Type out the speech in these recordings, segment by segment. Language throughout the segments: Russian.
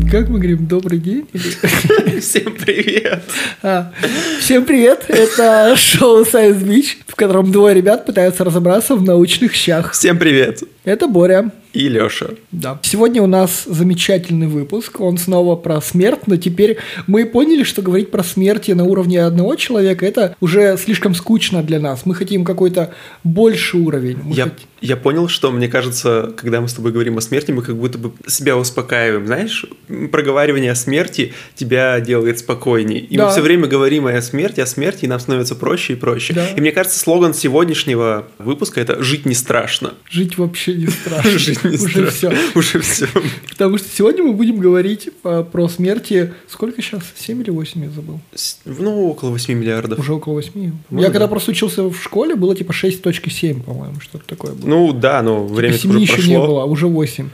Как мы говорим, добрый день? Всем привет! Всем привет! Это шоу Science Beach, в котором двое ребят пытаются разобраться в научных щах. Всем привет! Это Боря. И Лёша. Да. Сегодня у нас замечательный выпуск. Он снова про смерть, но теперь мы поняли, что говорить про смерть на уровне одного человека – это уже слишком скучно для нас. Мы хотим какой-то больший уровень. Я понял, что, мне кажется, когда мы с тобой говорим о смерти, мы как будто бы себя успокаиваем. Знаешь, проговаривание о смерти тебя делает спокойнее. И мы все время говорим о смерти, и нам становится проще и проще. Да. И мне кажется, слоган сегодняшнего выпуска – это «Жить не страшно». Жить вообще не страшно. Уже все. Потому что сегодня мы будем говорить про смерти. Сколько сейчас? 7 или 8, я забыл. Ну, около 8 миллиардов. Уже около 8. Я когда просто учился в школе, было типа 6.7, по-моему, что-то такое было. Ну да, но время уже прошло. Еще не было, уже 8.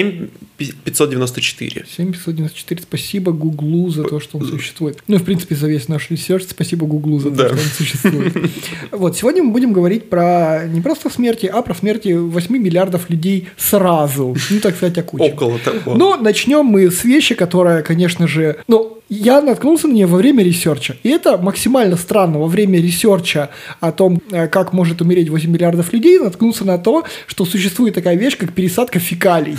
7.594. 7.594. Спасибо Гуглу за то, что он существует. Ну, и, в принципе, за весь наш ресерч. Спасибо Гуглу за то, что он существует. Вот, сегодня мы будем говорить про не просто смерти, а про смерти 8 миллиардов людей сразу. Ну, так сказать, о куче. Около того. Но начнем мы с вещи, которая, конечно же... Я наткнулся на нее во время ресерча. И это максимально странно. Во время ресерча о том, как может умереть 8 миллиардов людей, наткнулся на то, что существует такая вещь, как пересадка фекалий.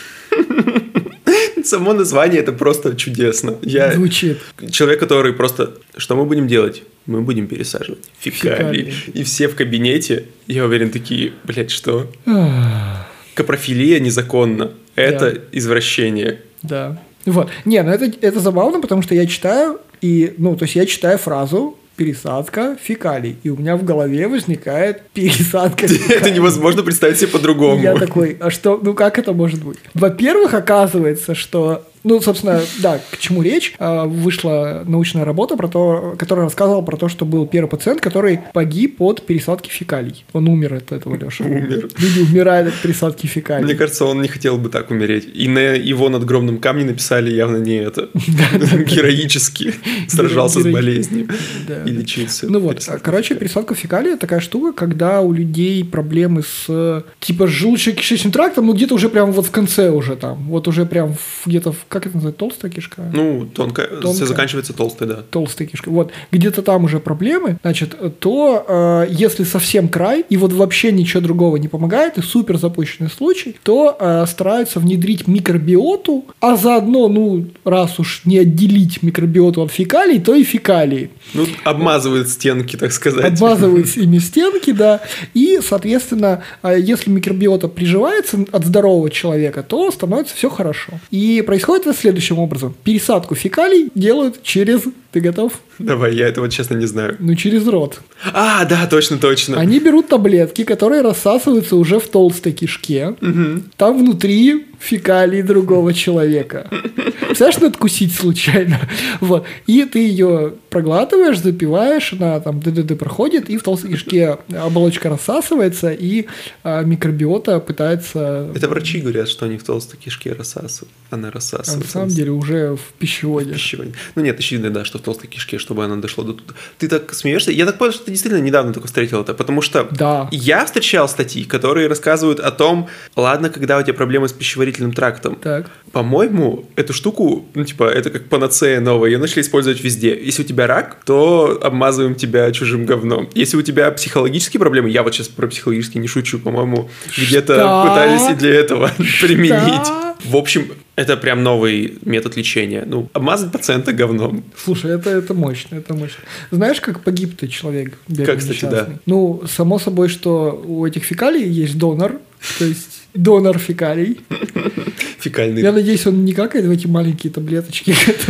Само название это просто чудесно. Звучит. Человек, который просто... Что мы будем делать? Мы будем пересаживать фекалии. И все в кабинете, я уверен, такие, блядь, что? Капрофилия незаконна. Это извращение. Да. Вот. Не, ну это забавно, потому что я читаю, я читаю фразу «пересадка фекалий», и у меня в голове возникает пересадка фекалий. Это невозможно представить себе по-другому. Я такой, а что, как это может быть? Во-первых, оказывается, что... собственно, да, к чему речь? Вышла научная работа, которая рассказывала про то, что был первый пациент, который погиб от пересадки фекалий. Он умер от этого, Леша. Умер. Люди умирают от пересадки фекалий. Мне кажется, он не хотел бы так умереть. И на его надгробном камне написали явно не это. Героически сражался с болезнью и лечился. Пересадка фекалий – такая штука, когда у людей проблемы с желудочно-кишечным трактом, где-то уже прям вот в конце уже там. Вот уже прям где-то как это называется, толстая кишка? Тонкая. Все заканчивается толстой, да. Толстая кишка. Вот, где-то там уже проблемы, то если совсем край, и вот вообще ничего другого не помогает, и супер запущенный случай, то стараются внедрить микробиоту, а заодно, раз уж не отделить микробиоту от фекалий, то и фекалии. Обмазывают стенки, так сказать. Обмазывают ими стенки, да. И, соответственно, если микробиота приживается от здорового человека, то становится все хорошо. И происходит это следующим образом. Пересадку фекалий делают через... Ты готов? Давай, я этого, честно, не знаю. Через рот. Да, точно. Они берут таблетки, которые рассасываются уже в толстой кишке. Угу. Там внутри фекалии другого человека. Представляешь, надкусить случайно? Вот. И ты ее проглатываешь, запиваешь, она там ДДД проходит, и в толстой кишке оболочка рассасывается, и микробиота пытается... Это врачи говорят, что они в толстой кишке рассасывают. Она рассасывается. На самом деле уже в пищеводе. Нет, очевидно, да, что в толстой кишке, чтобы она дошла до туда. Ты так смеешься? Я так понял, что ты действительно недавно только встретил это, потому что я встречал статьи, которые рассказывают о том, ладно, когда у тебя проблемы с пищеварительным трактом. Так. По-моему, эту штуку, это как панацея новая, ее начали использовать везде. Если у тебя рак, то обмазываем тебя чужим говном. Если у тебя психологические проблемы, я вот сейчас про психологические не шучу, по-моему, где-то пытались и для этого применить. В общем, это прям новый метод лечения. Обмазать пациента говном. Слушай, это мощно, Знаешь, как погиб-то человек? Как, кстати, несчастный? Да. Само собой, что у этих фекалий есть донор, то есть донор фекалий. Фекальный. Я надеюсь, он не какает в эти маленькие таблеточки.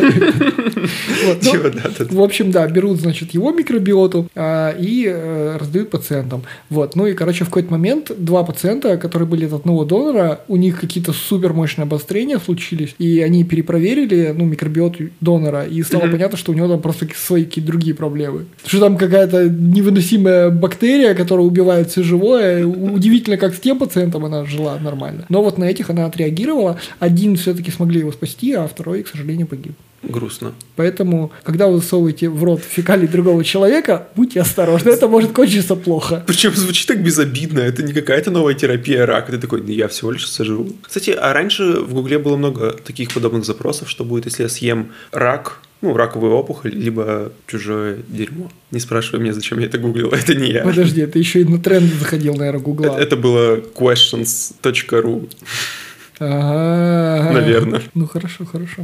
В общем, берут, его микробиоту и раздают пациентам. И, в какой-то момент 2 пациента, которые были от одного донора, у них какие-то супер мощные обострения случились, и они перепроверили, микробиоту донора, и стало понятно, что у него там просто свои какие-то другие проблемы. Что там какая-то невыносимая бактерия, которая убивает все живое. Удивительно, как с тем пациентом она жила нормально. Но на этих она отреагировала. Один все-таки смогли его спасти, а второй, к сожалению, погиб. Грустно. Поэтому, когда вы засовываете в рот фекалий другого человека, будьте осторожны, это может кончиться плохо. Причем звучит так безобидно, это не какая-то новая терапия рака, ты такой, я всего лишь сожру. Кстати, а раньше в Гугле было много таких подобных запросов, что будет, если я съем рак, раковую опухоль, либо чужое дерьмо. Не спрашивай меня, зачем я это гуглил, это не я. Подожди, ты еще и на тренды заходил, наверное, Гугла. Это было questions.ru. Ага. Наверное. Ну, хорошо.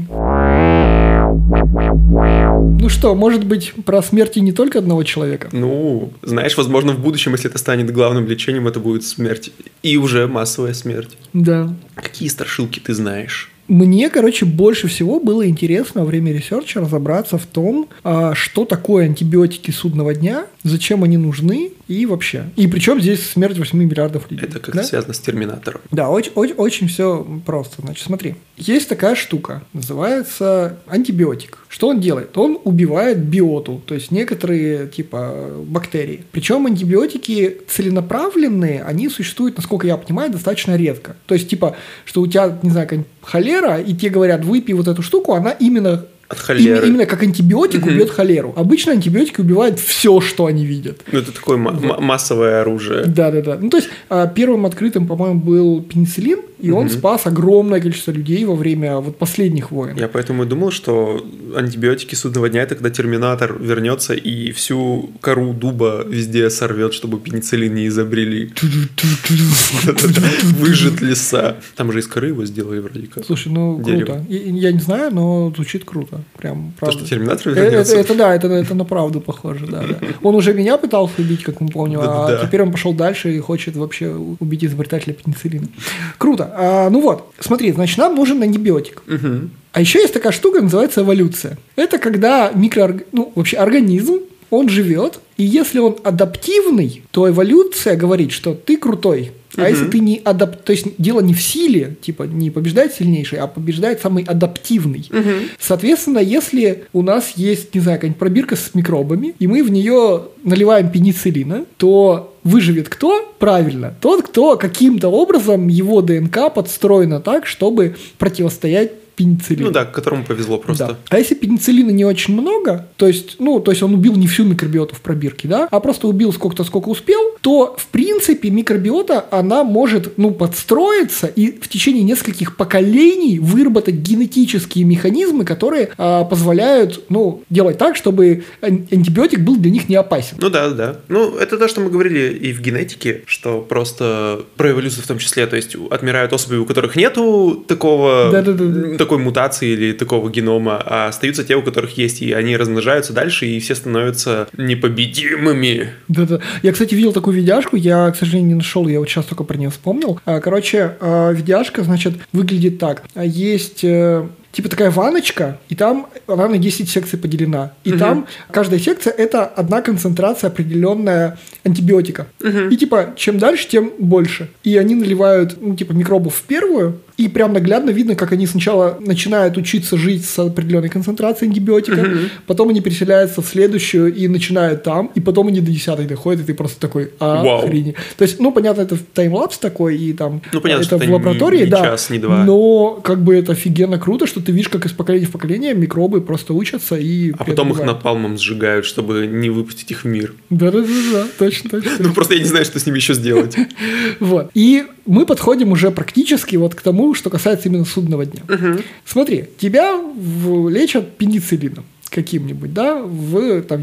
Ну что, может быть, про смерти не только одного человека? Ну, знаешь, возможно, в будущем, если это станет главным лечением, это будет смерть. И уже массовая смерть. Да. Какие страшилки ты знаешь? Мне, больше всего было интересно во время ресерча разобраться в том, что такое антибиотики судного дня, зачем они нужны и вообще. И причем здесь смерть 8 миллиардов людей. Это как-то связано с Терминатором. Да, очень все просто. Значит, смотри. Есть такая штука, называется антибиотик. Что он делает? Он убивает биоту, то есть некоторые бактерии. Причем антибиотики целенаправленные, они существуют, насколько я понимаю, достаточно редко. То есть, что у тебя, не знаю, какая-нибудь холера, и тебе говорят, выпей вот эту штуку, она именно... От холеры. Именно как антибиотик убьет холеру. Обычно антибиотики убивают все, что они видят. Ну, это такое массовое оружие. Да. Ну, то есть, первым открытым, по-моему, был пенициллин, и он спас огромное количество людей во время последних войн. Я поэтому и думал, что антибиотики судного дня – это когда Терминатор вернется и всю кору дуба везде сорвет, чтобы пенициллин не изобрели. Выжжет леса. Там же из коры его сделали вроде как. Слушай, круто. Я не знаю, но звучит круто. Прям правда. То, что Терминатор вернется? Это на правду похоже, да. Он уже меня пытался убить, как мы помним, а теперь он пошел дальше и хочет вообще убить изобретателя пенициллина. Круто. Смотри, значит, нам нужен антибиотик. А еще есть такая штука, называется эволюция. Это когда организм, он живет, и если он адаптивный, то эволюция говорит, что ты крутой. А если ты не то есть дело не в силе, не побеждает сильнейший, а побеждает самый адаптивный. Соответственно, если у нас есть, не знаю, какая-нибудь пробирка с микробами, и мы в нее наливаем пенициллина, то выживет кто? Правильно. Тот, кто каким-то образом его ДНК подстроена так, чтобы противостоять пенициллину. Ну да, которому повезло просто. Да. А если пенициллина не очень много, то есть он убил не всю микробиоту в пробирке, да, а просто убил сколько успел, то, в принципе, микробиота, она может, подстроиться и в течение нескольких поколений выработать генетические механизмы, которые позволяют, делать так, чтобы антибиотик был для них не опасен. Ну да. Ну, это то, что мы говорили и в генетике, что просто про эволюцию в том числе, то есть отмирают особи, у которых нету такой мутации или такого генома, а остаются те, у которых есть, и они размножаются дальше, и все становятся непобедимыми. Да. Я, кстати, видел такую видяшку, я, к сожалению, не нашел, я вот сейчас только про нее вспомнил. Видяшка, значит, выглядит так. Есть... такая ванночка, и там она на 10 секций поделена. И там каждая секция – это одна концентрация определенная антибиотика. И чем дальше, тем больше. И они наливают микробов в первую, и прям наглядно видно, как они сначала начинают учиться жить с определенной концентрацией антибиотика, потом они переселяются в следующую и начинают там, и потом они до 10 доходят, и ты просто такой, охренеть. То есть, понятно, это таймлапс такой, и там понятно, это что в лаборатории, не час, не два. Но это офигенно круто, что ты видишь, как из поколения в поколение микробы просто учатся и... А потом их напалмом сжигают, чтобы не выпустить их в мир. Да, точно. Просто я не знаю, что с ними еще сделать. И мы подходим уже практически к тому, что касается именно судного дня. Смотри, тебя лечат пенициллином каким-нибудь, да, в,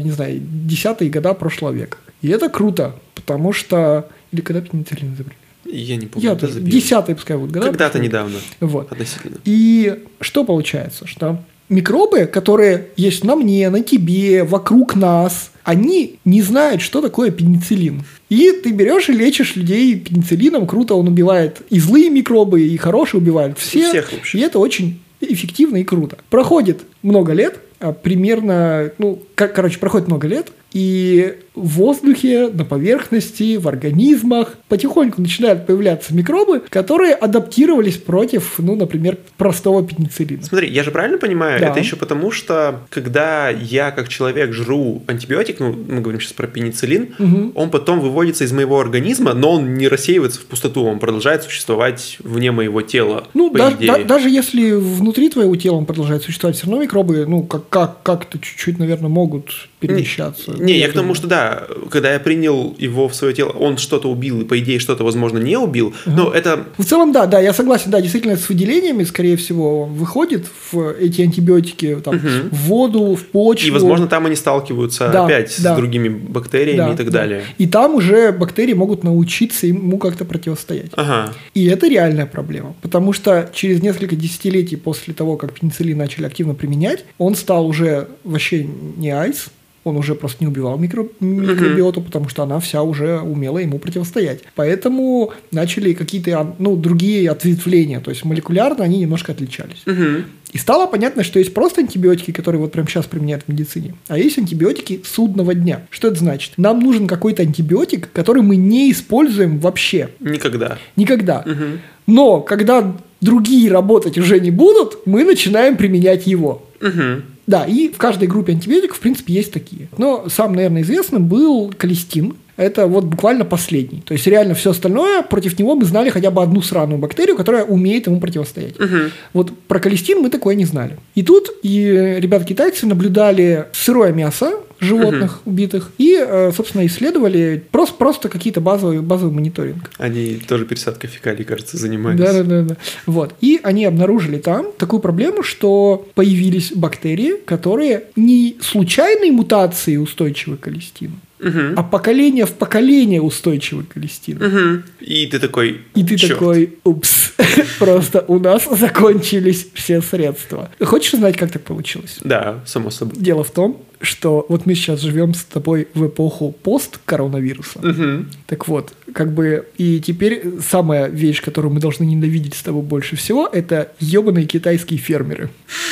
10-е годы прошлого века. И это круто, потому что... Или когда пенициллин изобрели? Я не помню. 10-е, пускай будут года. Когда-то недавно. Относительно. И что получается? Что микробы, которые есть на мне, на тебе, вокруг нас, они не знают, что такое пенициллин. И ты берешь и лечишь людей пенициллином, круто, он убивает и злые микробы, и хорошие убивают всех вообще. И это очень эффективно и круто. Проходит много лет, примерно, проходит много лет, И в воздухе, на поверхности, в организмах потихоньку начинают появляться микробы, которые адаптировались против, ну, например, простого пенициллина. Смотри, я же правильно понимаю, Да. это еще потому, что когда я как человек жру антибиотик, ну, мы говорим сейчас про пенициллин, он потом выводится из моего организма, но он не рассеивается в пустоту, он продолжает существовать вне моего тела, Ну, по идее. даже если внутри твоего тела он продолжает существовать, все равно микробы, ну, как-то чуть-чуть, наверное, могут перемещаться. Не, я к тому, что да, когда я принял его в свое тело, он что-то убил, и по идее что-то, возможно, не убил, но это... В целом, да, я согласен, да, действительно, с выделениями, скорее всего, выходит в эти антибиотики там, в воду, в почву. И, возможно, там они сталкиваются опять с другими бактериями и так далее. И там уже бактерии могут научиться ему как-то противостоять. Ага. И это реальная проблема, потому что через несколько десятилетий после того, как пенициллин начали активно применять, он стал уже вообще не айс, он уже просто не убивал микробиоту, потому что она вся уже умела ему противостоять. Поэтому начали какие-то, ну, другие ответвления, то есть молекулярно они немножко отличались. И стало понятно, что есть просто антибиотики, которые вот прямо сейчас применяют в медицине, а есть антибиотики судного дня. Что это значит? Нам нужен какой-то антибиотик, который мы не используем вообще. Никогда. Никогда. Но когда другие работать уже не будут, мы начинаем применять его. Да, и в каждой группе антибиотиков, в принципе, есть такие. Но сам, наверное, известным был колистин. Это вот буквально последний. То есть, реально все остальное, против него мы знали хотя бы одну сраную бактерию, которая умеет ему противостоять. Вот про колистин мы такое не знали. И тут ребята-китайцы наблюдали сырое мясо животных убитых и, собственно, исследовали просто какие-то базовый мониторинг. Они тоже пересадкой фекалий, кажется, занимались. Да. Вот. И они обнаружили там такую проблему, что появились бактерии, которые не случайной мутации устойчивы к колистину, а поколение в поколение устойчивы к колистину. И ты такой, упс, просто у нас закончились все средства. Хочешь узнать, как так получилось? Да, само собой. Дело в том, что вот мы сейчас живем с тобой в эпоху пост-коронавируса. Так вот, как бы, и теперь самая вещь, которую мы должны ненавидеть с тобой больше всего, это ебаные китайские фермеры.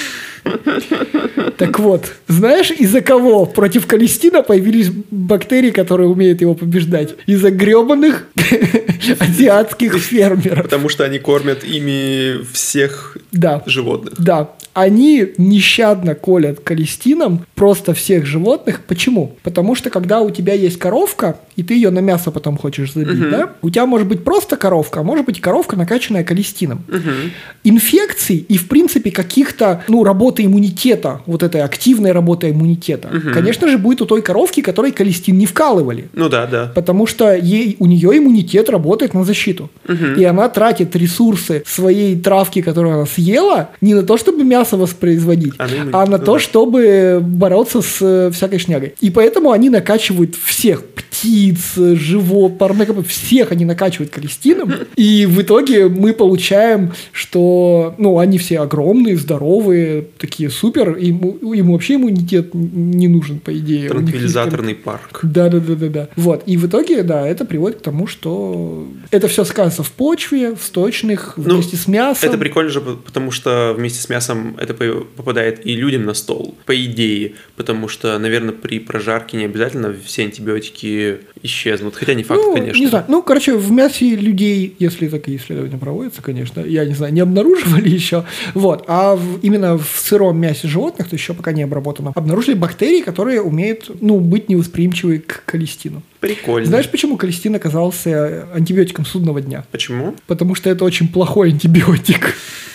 Так вот, знаешь, из-за кого против колистина появились бактерии, которые умеют его побеждать? Из-за гребаных азиатских фермеров. Потому что они кормят ими всех животных. Да. Они нещадно колят колистином просто всех животных. Почему? Потому что когда у тебя есть коровка, и ты ее на мясо потом хочешь забить, да? У тебя может быть просто коровка, а может быть коровка, накачанная колистином. Инфекций и, в принципе, каких-то, работы иммунитета, вот этой активной работы иммунитета, конечно же, будет у той коровки, которой колистин не вкалывали. Ну да. Потому что у нее иммунитет работает на защиту. И она тратит ресурсы своей травки, которую она съела, не на то, чтобы мясо воспроизводить, а на то, чтобы бороться с всякой шнягой. И поэтому они накачивают всех птиц, живот, парнокопов, всех они накачивают колистином. И в итоге мы получаем, что они все огромные, здоровые, такие супер, им вообще иммунитет не нужен, по идее. Транквилизаторный парк. Да. Вот. И в итоге, это приводит к тому, что это все сказывается в почве, в сточных, вместе с мясом. Это прикольно же, потому что вместе с мясом это попадает и людям на стол, по идее, потому что, наверное, при прожарке не обязательно все антибиотики исчезнут, хотя не факт, конечно. Не знаю, в мясе людей, если такие исследования проводятся, конечно, я не знаю, не обнаруживали еще, вот, а именно в сыром мясе животных, то еще пока не обработано, обнаружили бактерии, которые умеют, быть невосприимчивы к колистину. Прикольно. Знаешь, почему колистин оказался антибиотиком судного дня? Почему? Потому что это очень плохой антибиотик.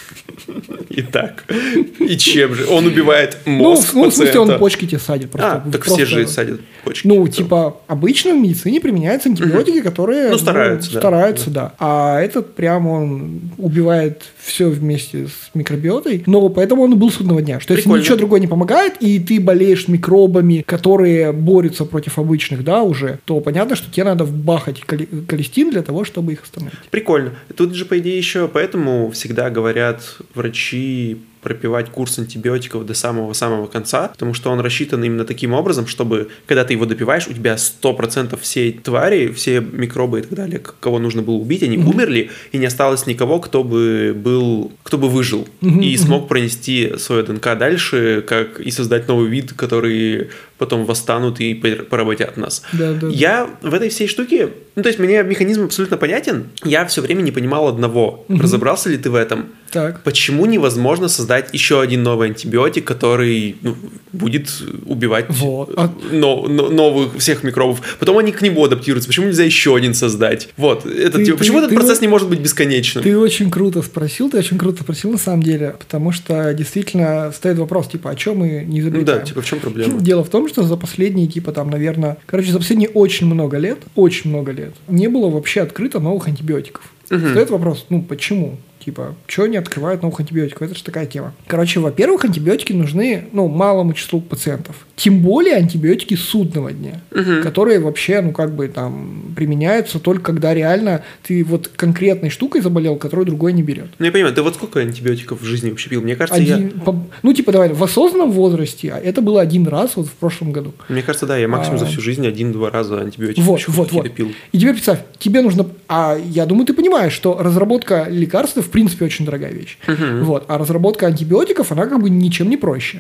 Итак, и чем же? Он убивает мозг пациента. В смысле, он почки тебе садит. Так все же садят почки. Обычно в медицине применяются антибиотики, которые стараются, да. А этот прям он убивает все вместе с микробиотой, но поэтому он и был судного дня. Что если ничего другое не помогает, и ты болеешь микробами, которые борются против обычных, уже, то понятно, что тебе надо вбахать колистин для того, чтобы их остановить. Прикольно. Тут же, по идее, еще поэтому всегда говорят врачи пропивать курс антибиотиков до самого-самого конца, потому что он рассчитан именно таким образом, чтобы, когда ты его допиваешь, у тебя 100% всей твари, все микробы и так далее, кого нужно было убить, они умерли, и не осталось никого, кто бы выжил и смог пронести свою ДНК дальше, и создать новый вид, который потом восстанут и поработят нас. Я в этой всей штуке, то есть мне механизм абсолютно понятен, я все время не понимал одного. Разобрался ли ты в этом? Так. Почему невозможно создать еще один новый антибиотик, который будет убивать новых всех микробов? Потом они к нему адаптируются. Почему нельзя еще один создать? Почему этот процесс не может быть бесконечным? Ты очень круто спросил на самом деле, потому что действительно стоит вопрос, о чем мы не изобретаем. В чем проблема? Дело в том, что за последние, за последние очень много лет не было вообще открыто новых антибиотиков. Стоит вопрос, почему? Чего не открывают новых антибиотиков? Это же такая тема. Во-первых, антибиотики нужны, малому числу пациентов. Тем более антибиотики судного дня, которые вообще, применяются только когда реально ты конкретной штукой заболел, которую другой не берет. Я понимаю, ты сколько антибиотиков в жизни вообще пил? Мне кажется, давай, в осознанном возрасте это было один раз в прошлом году. Мне кажется, да, я максимум за всю жизнь 1-2 раза антибиотики пил. И теперь представь, тебе нужно... я думаю, ты понимаешь, что разработка лекарств в принципе очень дорогая вещь. А разработка антибиотиков, она ничем не проще.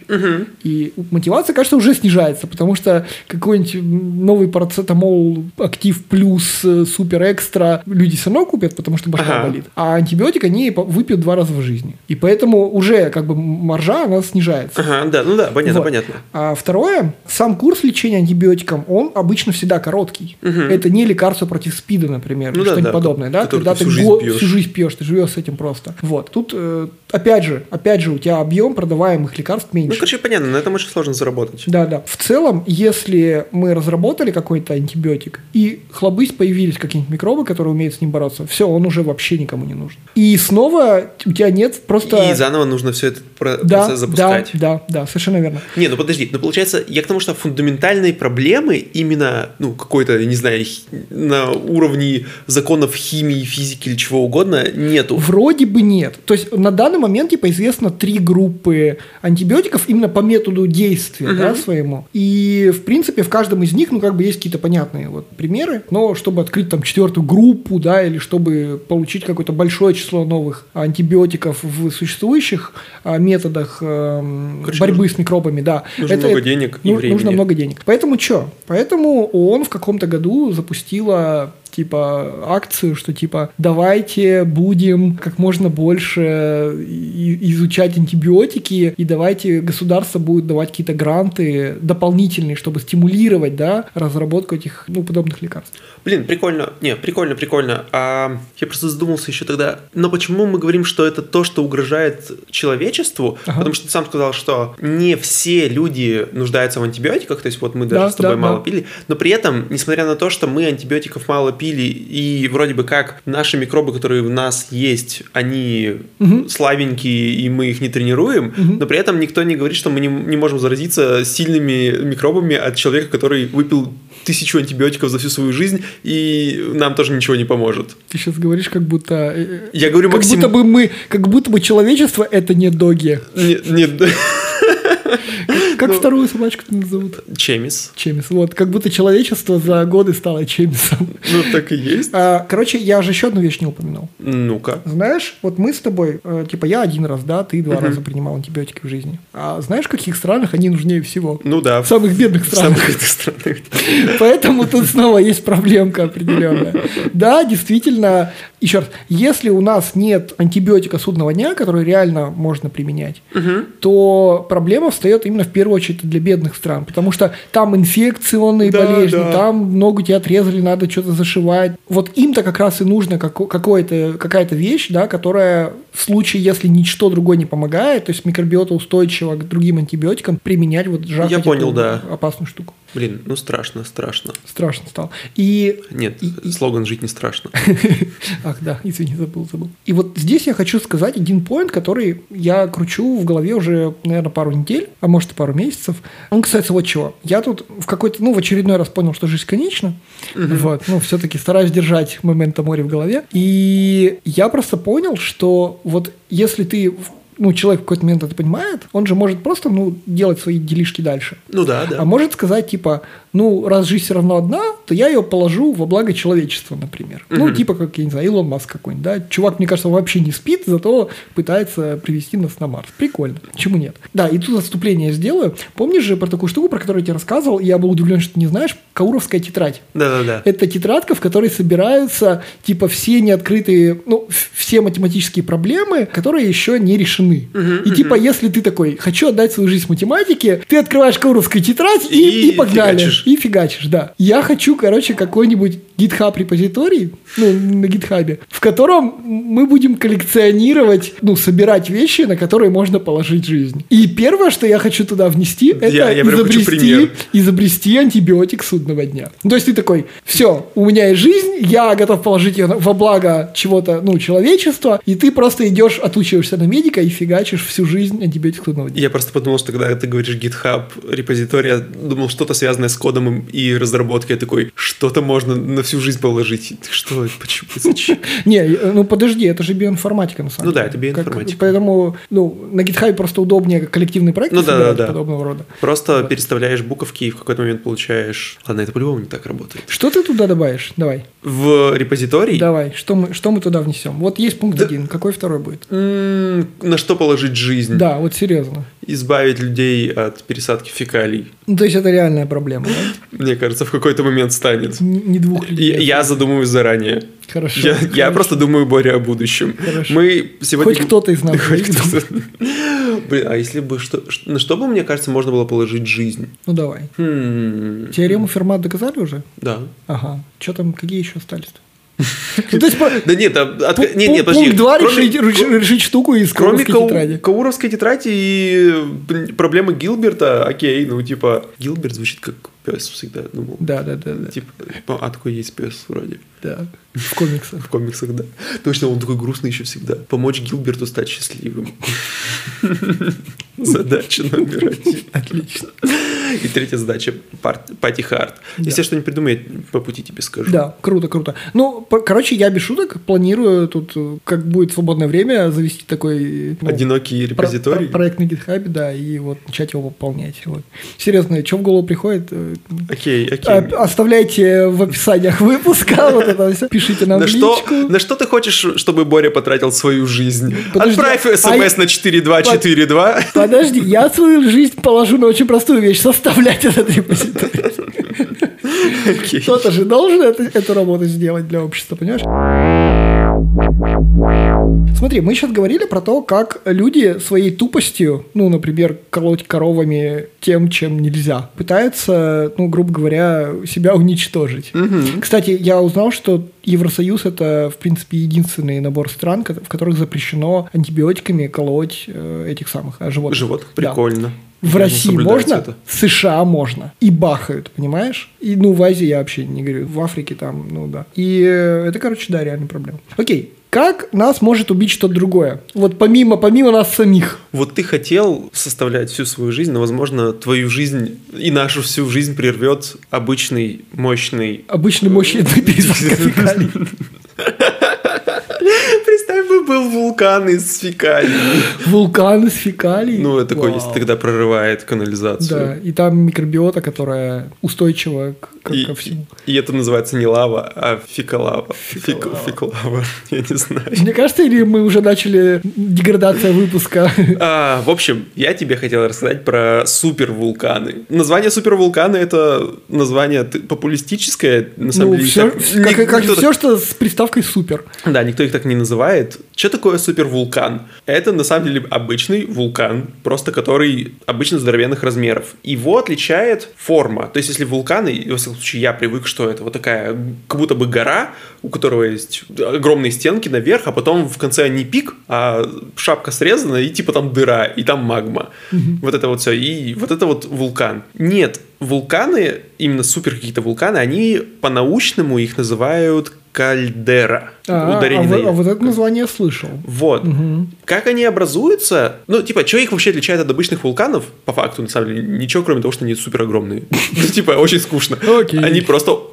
И мотивация, кажется, уже снижается, потому что какой-нибудь новый парацетамол, актив плюс, супер экстра люди все равно купят, потому что башка болит. А антибиотик они выпьют 2 раза в жизни. И поэтому уже маржа, она снижается. Понятно. А второе, сам курс лечения антибиотиком, он обычно всегда короткий. Это не лекарство против СПИДа, например, что-нибудь подобное. Когда ты всю жизнь пьешь, ты живешь с этим просто. Тут, опять же, у тебя объем продаваемых лекарств меньше. Понятно, на этом очень сложно заработать. Да. В целом, если мы разработали какой-то антибиотик, и хлобысь появились какие-нибудь микробы, которые умеют с ним бороться, все, он уже вообще никому не нужен. И снова у тебя нет просто... И заново нужно все этот процесс запускать. Да, совершенно верно. Подожди, получается, я к тому, что фундаментальной проблемы именно, какой-то, я не знаю, на уровне законов химии, физики или чего угодно нету. Вроде бы нет. То есть на данный момент известно 3 группы антибиотиков именно по методу действия своему. И в принципе в каждом из них есть какие-то понятные примеры. Но чтобы открыть 4-ю группу, или чтобы получить какое-то большое число новых антибиотиков в существующих методах борьбы с микробами, нужно много денег и времени. Нужно много денег. Поэтому Поэтому ООН в каком-то году запустила акцию, что давайте будем как можно больше изучать антибиотики, и давайте государство будет давать какие-то гранты дополнительные, чтобы стимулировать, разработку этих, подобных лекарств. Прикольно. Прикольно. Я просто задумался еще тогда, но почему мы говорим, что это то, что угрожает человечеству? Потому что ты сам сказал, что не все люди нуждаются в антибиотиках, то есть мы даже с тобой мало пили, но при этом, несмотря на то, что мы антибиотиков мало пили, и вроде бы как наши микробы, которые в нас есть, они слабенькие, и мы их не тренируем, но при этом никто не говорит, что мы не можем заразиться сильными микробами от человека, который выпил 1000 антибиотиков за всю свою жизнь, и нам тоже ничего не поможет. Ты сейчас говоришь, как будто... Я говорю, как будто бы человечество — это не доги. Нет. Как вторую собачку зовут? Чемис. Как будто человечество за годы стало Чемисом. Так и есть. Я же еще одну вещь не упомянул. Ну-ка. Знаешь, мы с тобой, я 1 раз, ты 2 раза принимал антибиотики в жизни. А знаешь, в каких странах они нужнее всего? В самых бедных странах. Поэтому тут снова есть проблемка определенная. Да, действительно, еще раз, если у нас нет антибиотика судного дня, который реально можно применять, то проблема встает именно в первую очередь для бедных стран, потому что там инфекционные болезни, там ногу тебе отрезали, надо что-то зашивать. Им-то как раз и нужна какая-то вещь, которая в случае, если ничто другое не помогает, то есть микробиота устойчива к другим антибиотикам, применять жахать опасную штуку. Страшно. Страшно стало. Нет, слоган «Жить не страшно». Ах, да, извини, забыл. И здесь я хочу сказать один поинт, который я кручу в голове уже, наверное, пару недель, а может и пару месяцев. Он касается чего. Я тут в очередной раз понял, что жизнь конечна. Все-таки стараюсь держать момент моря в голове. И я просто понял, что если ты человек в какой-то момент это понимает, он же может просто, делать свои делишки дальше. Ну да. А может сказать, типа, раз жизнь все равно одна, то я ее положу во благо человечества, например. Типа, как, я не знаю, Илон Маск какой-нибудь, да? Чувак, мне кажется, вообще не спит, зато пытается привести нас на Марс. Прикольно. Почему нет? Да, и тут отступление я сделаю. Помнишь же про такую штуку, про которую я тебе рассказывал, я был удивлен, что ты не знаешь, Кауровская тетрадь. Да. Это тетрадка, в которой собираются, типа, все неоткрытые, все математические проблемы, которые еще не решены. И типа, если ты такой, хочу отдать свою жизнь математике, ты открываешь Кауровскую тетрадь и погнали. Фигачишь. И фигачишь, да. Я хочу, какой-нибудь GitHub репозиторий, на GitHub, в котором мы будем коллекционировать, собирать вещи, на которые можно положить жизнь. И первое, что я хочу туда внести, это изобрести антибиотик судного дня. То есть ты такой, все, у меня есть жизнь, я готов положить ее во благо чего-то, человечества, и ты просто идешь, отучиваешься на медика и фигачишь всю жизнь антибиотик судного дня. Я просто подумал, что когда ты говоришь GitHub репозиторий, я думал, что-то связанное с кодом и разработкой. Я такой, что-то можно на всю жизнь положить. Что? Почему? Зачем? Не, подожди, это же биоинформатика на самом деле. Да, это биоинформатика. Поэтому, на GitHub просто удобнее коллективный проект собирать подобного рода. Просто переставляешь буковки и в какой-то момент получаешь... Ладно, это по-любому не так работает. Что ты туда добавишь? Давай. В репозиторий? Давай. Что мы туда внесем? Вот есть пункт 1. Какой второй будет? На что положить жизнь? Да, вот серьезно. Избавить людей от пересадки фекалий. То есть это реальная проблема, да? Мне кажется, в какой-то момент станет. Не двух людей. Я задумываюсь заранее. Хорошо. Я просто думаю, Боря, о будущем. Хорошо. Мы сегодня... Хоть кто-то из нас. Блин, а если бы... На что бы, мне кажется, можно было положить жизнь? Давай. Теорему Ферма доказали уже? Да. Ага. Что там, какие еще остались-то? Да нет, подожди. Пункт 2 решить штуку из Кауровской тетради. Кауровской тетради и проблемы Гилберта, окей, Гилберт звучит как пес всегда, думал. Да. Типа, такой есть пес вроде. Да, в комиксах. В комиксах, да. Точно, он такой грустный еще всегда. Помочь Гилберту стать счастливым. Задача номер 1. Отлично. И третья задача Пати Харт. Если я что-нибудь придумаю, я по пути тебе скажу. Да, круто. Я без шуток планирую тут, как будет свободное время, завести такой... Одинокий репозиторий. Проект на GitHub, да, и начать его пополнять. Серьезно, что в голову приходит? Окей. Оставляйте в описаниях выпуска, это все. Пишите нам в личку. На что ты хочешь, чтобы Боря потратил свою жизнь? Отправь смс на 4242. Подожди, я свою жизнь положу на очень простую вещь. Составлять этот репозиторий. Кто-то же должен эту работу сделать для общества, понимаешь? Смотри, мы сейчас говорили про то, как люди своей тупостью, например, колоть коровами тем, чем нельзя, пытаются, грубо говоря, себя уничтожить. Кстати, я узнал, что Евросоюз – это, в принципе, единственный набор стран, в которых запрещено антибиотиками колоть этих самых животных. Животных? Прикольно. В России можно, в США можно. И бахают, понимаешь? И, в Азии я вообще не говорю. В Африке там, да. И это, да, реальная проблема. Окей. Как нас может убить что-то другое? Вот помимо нас самих. Вот ты хотел составлять всю свою жизнь, но, возможно, твою жизнь и нашу всю жизнь прервет обычный мощный пересадка фекалий. Представь, бы был вулкан из фекалий. Вулкан из фекалий? Это такой, если тогда прорывает канализацию. Да, и там микробиота, которая устойчива ко всему. И это называется не лава, а фекалава. Фекалава, я не знаю. Мне кажется, или мы уже начали деградация выпуска? В общем, я тебе хотел рассказать про супервулканы. Название супервулкана – это название популистическое, на самом деле. Как все, что с приставкой «супер». Да, никто их так не называет. Что такое супервулкан? Это, на самом деле, обычный вулкан, просто который обычно здоровенных размеров. Его отличает форма. То есть, если вулканы, во всяком случае, я привык, что это вот такая, как будто бы гора, у которого есть огромные стенки наверх, а потом в конце не пик, а шапка срезана, и типа там дыра, и там магма. Вот это вот все. И вот это вот вулкан. Нет, вулканы, именно супер какие-то вулканы, они по-научному их называют кальдера. Вот это название я слышал. Вот. Как они образуются? Что их вообще отличает от обычных вулканов? По факту, на самом деле, ничего, кроме того, что они супер огромные. Очень скучно. Они просто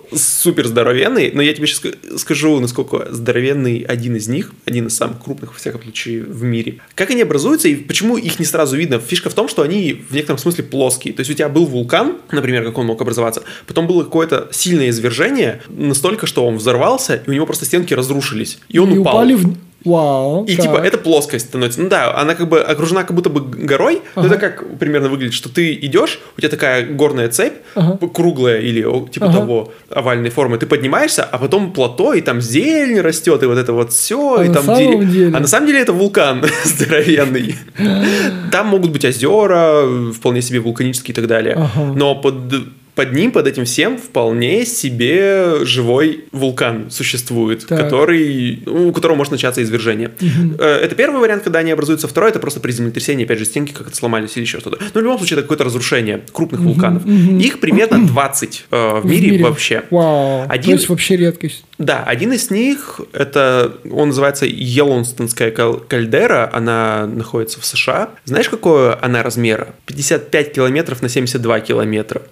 супер здоровенный, но я тебе сейчас скажу, насколько здоровенный один из них, один из самых крупных, во всяком случае, в мире. Как они образуются и почему их не сразу видно? Фишка в том, что они в некотором смысле плоские. То есть у тебя был вулкан, например, как он мог образоваться, потом было какое-то сильное извержение, настолько, что он взорвался, и у него просто стенки разрушились, и он упал. Упали Вау. И так. типа это плоскость становится. Ну да, она как бы окружена как будто бы горой. Но это как примерно выглядит, что ты идешь, у тебя такая горная цепь, круглая или типа того овальной формы. Ты поднимаешься, а потом плато, и там зелень растет, и вот это вот все. И там А на самом деле это вулкан здоровенный. Там могут быть озера, вполне себе вулканические и так далее. Но под ним, под этим всем, вполне себе живой вулкан существует, у которого может начаться извержение. Это первый вариант, когда они образуются. Второй — это просто при землетрясении, опять же, стенки как-то сломались или еще что-то. Но в любом случае это какое-то разрушение крупных вулканов. Их примерно 20 в мире вообще. Вау, то есть вообще редкость. Да, один из них, он называется Йеллоустонская кальдера, она находится в США. Знаешь, какого она размера? 55 километров на 72 километра.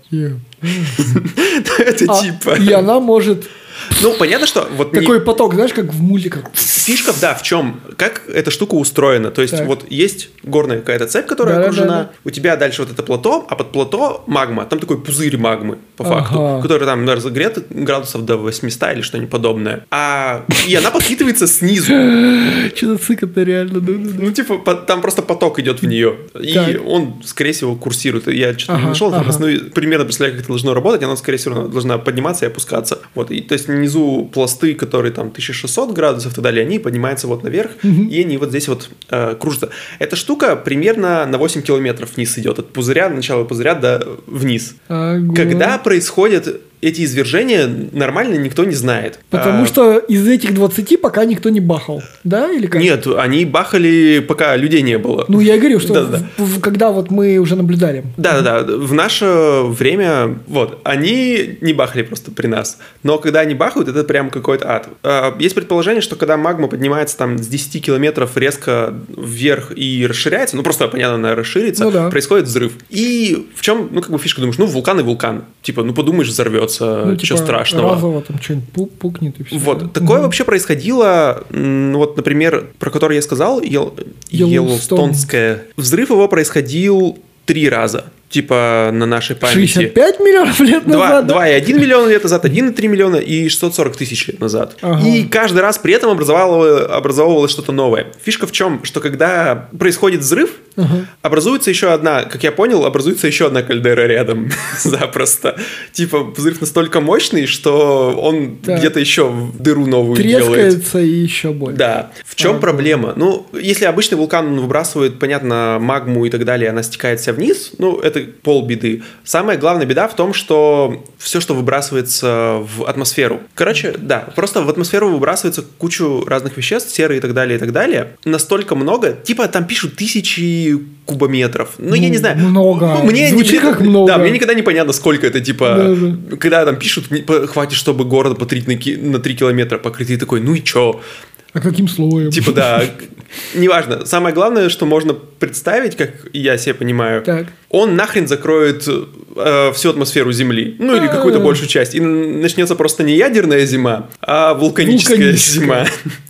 Это типа... И она может... Ну, понятно, что... вот такой поток, знаешь, как в мультиках. Фишка, да, в чем? Как эта штука устроена? То есть, вот есть горная какая-то цепь, которая окружена, у тебя дальше вот это плато, а под плато магма. Там такой пузырь магмы, по факту, который там разогрет градусов до 800 или что-нибудь подобное. И она подпитывается снизу. Что-то цикотно реально. Ну, типа, там просто поток идет в нее. И он, скорее всего, курсирует. Я что-то не нашел, примерно представляю, как это должно работать. Она, скорее всего, должна подниматься и опускаться. Вот, то есть, внизу пласты, которые там 1600 градусов и так далее, они поднимаются вот наверх, и они вот здесь вот кружатся. Эта штука примерно на 8 километров вниз идет, от пузыря, начала пузыря до вниз. Когда происходят эти извержения, нормально никто не знает. Потому что из этих 20 пока никто не бахал, да? Или как? Нет, они бахали, пока людей не было. Ну, я и говорю, что когда вот мы уже наблюдали. Да-да-да, в наше время, вот, они не бахали просто при нас. Но когда они бахают, это прям какой-то ад. Есть предположение, что когда магма поднимается там с 10 километров резко вверх и расширяется, ну, просто, понятно, она расширится, происходит взрыв. И в чем, ну, как бы фишка, думаешь, ну, вулкан и вулкан. Типа, ну, подумаешь, взорвется. Ну, ничего страшного. Разово там что-нибудь пукнет и все. Вот, такое вообще происходило, вот, например, про который я сказал, Йеллоустонская. Взрыв его происходил 3 раза. Типа на нашей памяти. 65 миллионов лет назад? 2,1 миллиона лет назад, 1,3 миллиона и 640 тысяч лет назад. И каждый раз при этом образовывалось что-то новое. Фишка в чем? Что когда происходит взрыв, образуется еще одна, как я понял, образуется еще одна кальдера рядом. Запросто. Типа взрыв настолько мощный, что он где-то еще дыру новую делает. Трескается и еще больше. Да. В чем проблема? Ну, если обычный вулкан выбрасывает, понятно, магму и так далее, она стекает вся вниз, ну, это полбеды. Самая главная беда в том, что все, что выбрасывается в атмосферу. Короче, да, просто в атмосферу выбрасывается кучу разных веществ, серы и так далее. Настолько много, типа там пишут 1000 кубометров. Ну, я не знаю. Много. Мне звучит как много. Да, мне никогда непонятно, сколько это, типа, когда там пишут, хватит, чтобы город на 3 километра покрыть, и такой, ну и чё? А каким слоем? Типа, да, неважно. Самое главное, что можно представить, как я себе понимаю, он нахрен закроет всю атмосферу Земли. Ну, или какую-то большую часть. И начнется просто не ядерная зима, а вулканическая зима.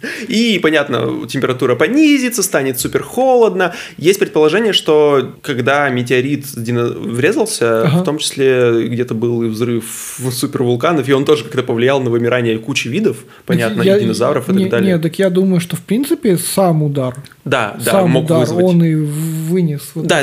И, понятно, температура понизится, станет супер холодно. Есть предположение, что когда метеорит врезался, в том числе где-то был и взрыв супервулканов, и он тоже как-то повлиял на вымирание кучи видов, понятно, и динозавров и так далее. Нет, так я думаю, что в принципе сам удар. Да, мог удар, вызвать. он и вынес.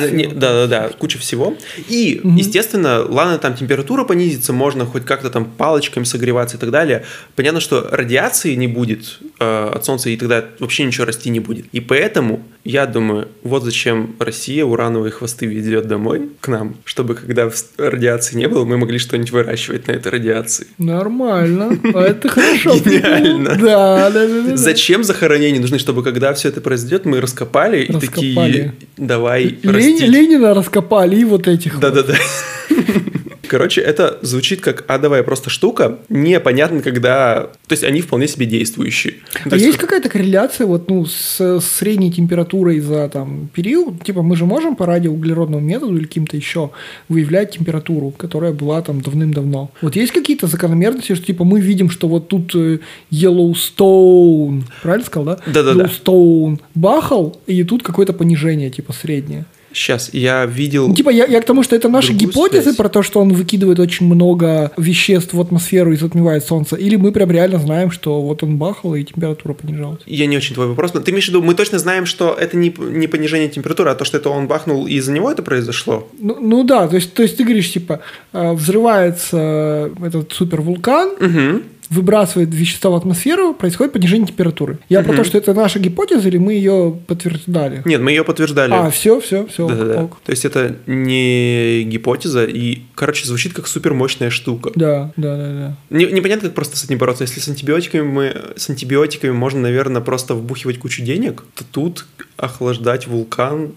Да, куча всего. И, естественно, ладно, там температура понизится, можно хоть как-то там палочками согреваться и так далее. Понятно, что радиации не будет от Солнца, и тогда вообще ничего расти не будет. И поэтому, я думаю, вот зачем Россия урановые хвосты ведет домой к нам, чтобы когда радиации не было, мы могли что-нибудь выращивать на этой радиации. Нормально. Это хорошо. Гениально. Да. Зачем захоронения нужны, чтобы когда все это произойдет, мы раскопали. И такие, давай расти. Ленина раскопали и вот этих. Да. Короче, это звучит как адовая просто штука, непонятно, когда... То есть они вполне себе действующие. А есть какая-то корреляция вот, ну, с средней температурой за там, период? Типа мы же можем по радиоуглеродному методу или каким-то еще выявлять температуру, которая была там давным-давно? Вот есть какие-то закономерности, что типа мы видим, что вот тут Yellowstone, правильно сказал, да? Да-да-да. Yellowstone бахал, и тут какое-то понижение, типа среднее. Сейчас, я видел... Ну, типа, я к тому, что это наши другую гипотезы связь. про то, что он выкидывает очень много веществ в атмосферу и затмевает Солнце, или мы прям реально знаем, что вот он бахал и температура понижалась? Я не очень твой вопрос. Но ты имеешь в виду, мы точно знаем, что это не понижение температуры, а то, что это он бахнул, и из-за него это произошло? Ну да, то есть ты говоришь, типа, взрывается этот супервулкан, Угу. выбрасывает вещества в атмосферу, происходит понижение температуры. Я про то, что это наша гипотеза, или мы ее подтверждали? Нет, мы ее подтверждали. Все. Да-да-да. ок. То есть это не гипотеза, и, короче, звучит как супермощная штука. Да. Непонятно, как просто с этим бороться. Если с антибиотиками можно, наверное, просто вбухивать кучу денег, то тут охлаждать вулкан,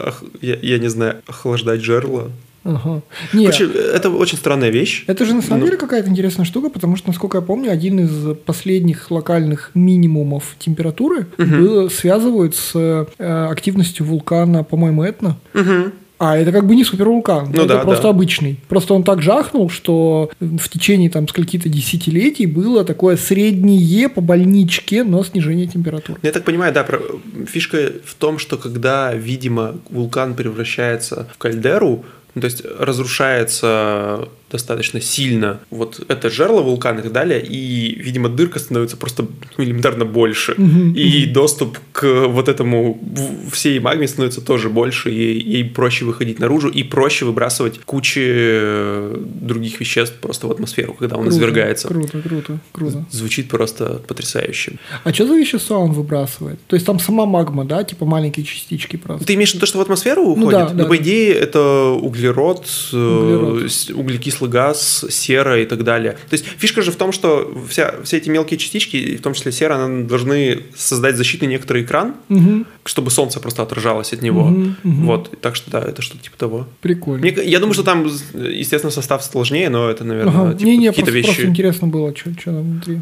я не знаю, охлаждать жерло. Ага. Нет. Короче, это очень странная вещь. Это же на самом деле какая-то интересная штука, потому что, насколько я помню, один из последних локальных минимумов температуры связывают с активностью вулкана, по-моему, Этна. А это как бы не супервулкан, Ну это да, просто да. обычный. Просто он так жахнул, что в течение там скольки-то десятилетий было такое среднее по больничке, но снижение температуры. Я так понимаю, да, фишка в том, что когда, видимо, вулкан превращается в кальдеру, ну, то есть разрушается достаточно сильно вот это жерло вулкана и так далее, и, видимо, дырка становится просто элементарно больше. И доступ к вот этому всей магме становится тоже больше, и ей проще выходить наружу, и проще выбрасывать кучи других веществ просто в атмосферу, когда он извергается. Круто. Звучит просто потрясающе. А что за вещества он выбрасывает? То есть там сама магма, да, типа маленькие частички просто? Ты имеешь в виду, что в атмосферу уходит? Да, по идее, это углерод, углекислый газ, сера и так далее. То есть фишка же в том, что все эти мелкие частички, в том числе сера, они должны создать защитный некоторый экран, чтобы солнце просто отражалось от него. Вот, так что да, это что-то типа того. Прикольно. Я думаю, что там, естественно, состав сложнее, но это, наверное, какие-то вещи. Просто интересно было, что там внутри.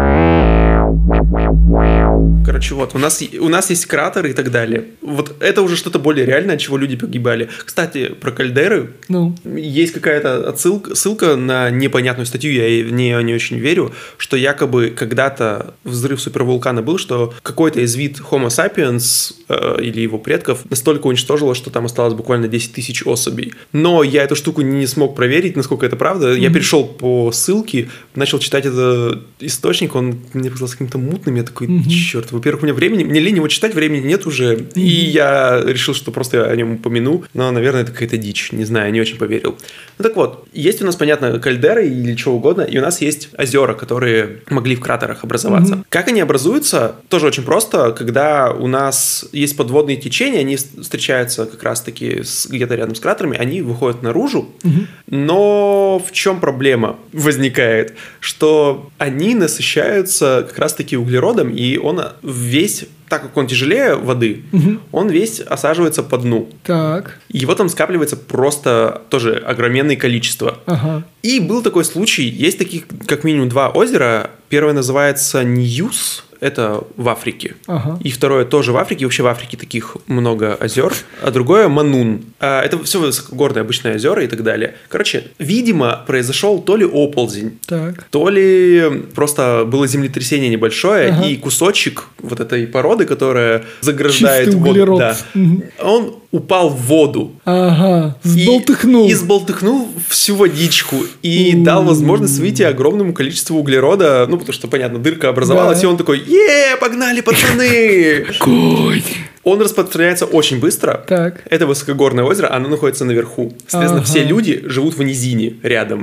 Короче, вот, у нас есть кратеры и так далее. Вот это уже что-то более реальное, от чего люди погибали. Кстати, про кальдеры. Есть какая-то ссылка на непонятную статью, я в нее не очень верю, что якобы когда-то взрыв супервулкана был, что какой-то из вид Homo sapiens или его предков настолько уничтожило, что там осталось буквально 10 тысяч особей. Но я эту штуку не смог проверить, насколько это правда. Я перешел по ссылке, начал читать этот источник, он мне показался каким-то мутным, я такой, черт, во-первых, у меня времени, мне лень его читать, времени нет уже, и я решил, что просто о нем упомяну, но, наверное, это какая-то дичь, не знаю, не очень поверил. Ну так вот, есть у нас, понятно, кальдеры или что угодно, и у нас есть озера, которые могли в кратерах образоваться. Как они образуются? Тоже очень просто, когда у нас есть подводные течения, они встречаются как раз-таки где-то рядом с кратерами, они выходят наружу, но в чем проблема возникает? Что они насыщаются как раз-таки углеродом, и он весь, так как он тяжелее воды, он весь осаживается по дну. Так. Его там скапливается просто тоже огроменное количество. И был такой случай, есть таких как минимум 2 озера. Первое называется Ньюс, это в Африке. И второе тоже в Африке. Вообще в Африке таких много озер. А другое Манун. Это все высокогорные обычные озера и так далее. Короче, видимо, произошел то ли оползень, то ли просто было землетрясение небольшое, и кусочек вот этой породы, которая заграждает воду, да, он упал в воду. Сболтыхнул. И сболтыхнул всю водичку. И дал возможность выйти огромному количеству углерода. Ну, потому что, понятно, дырка образовалась, и он такой: погнали, пацаны! Он распространяется очень быстро. Это высокогорное озеро, оно находится наверху. Соответственно, все люди живут в низине рядом.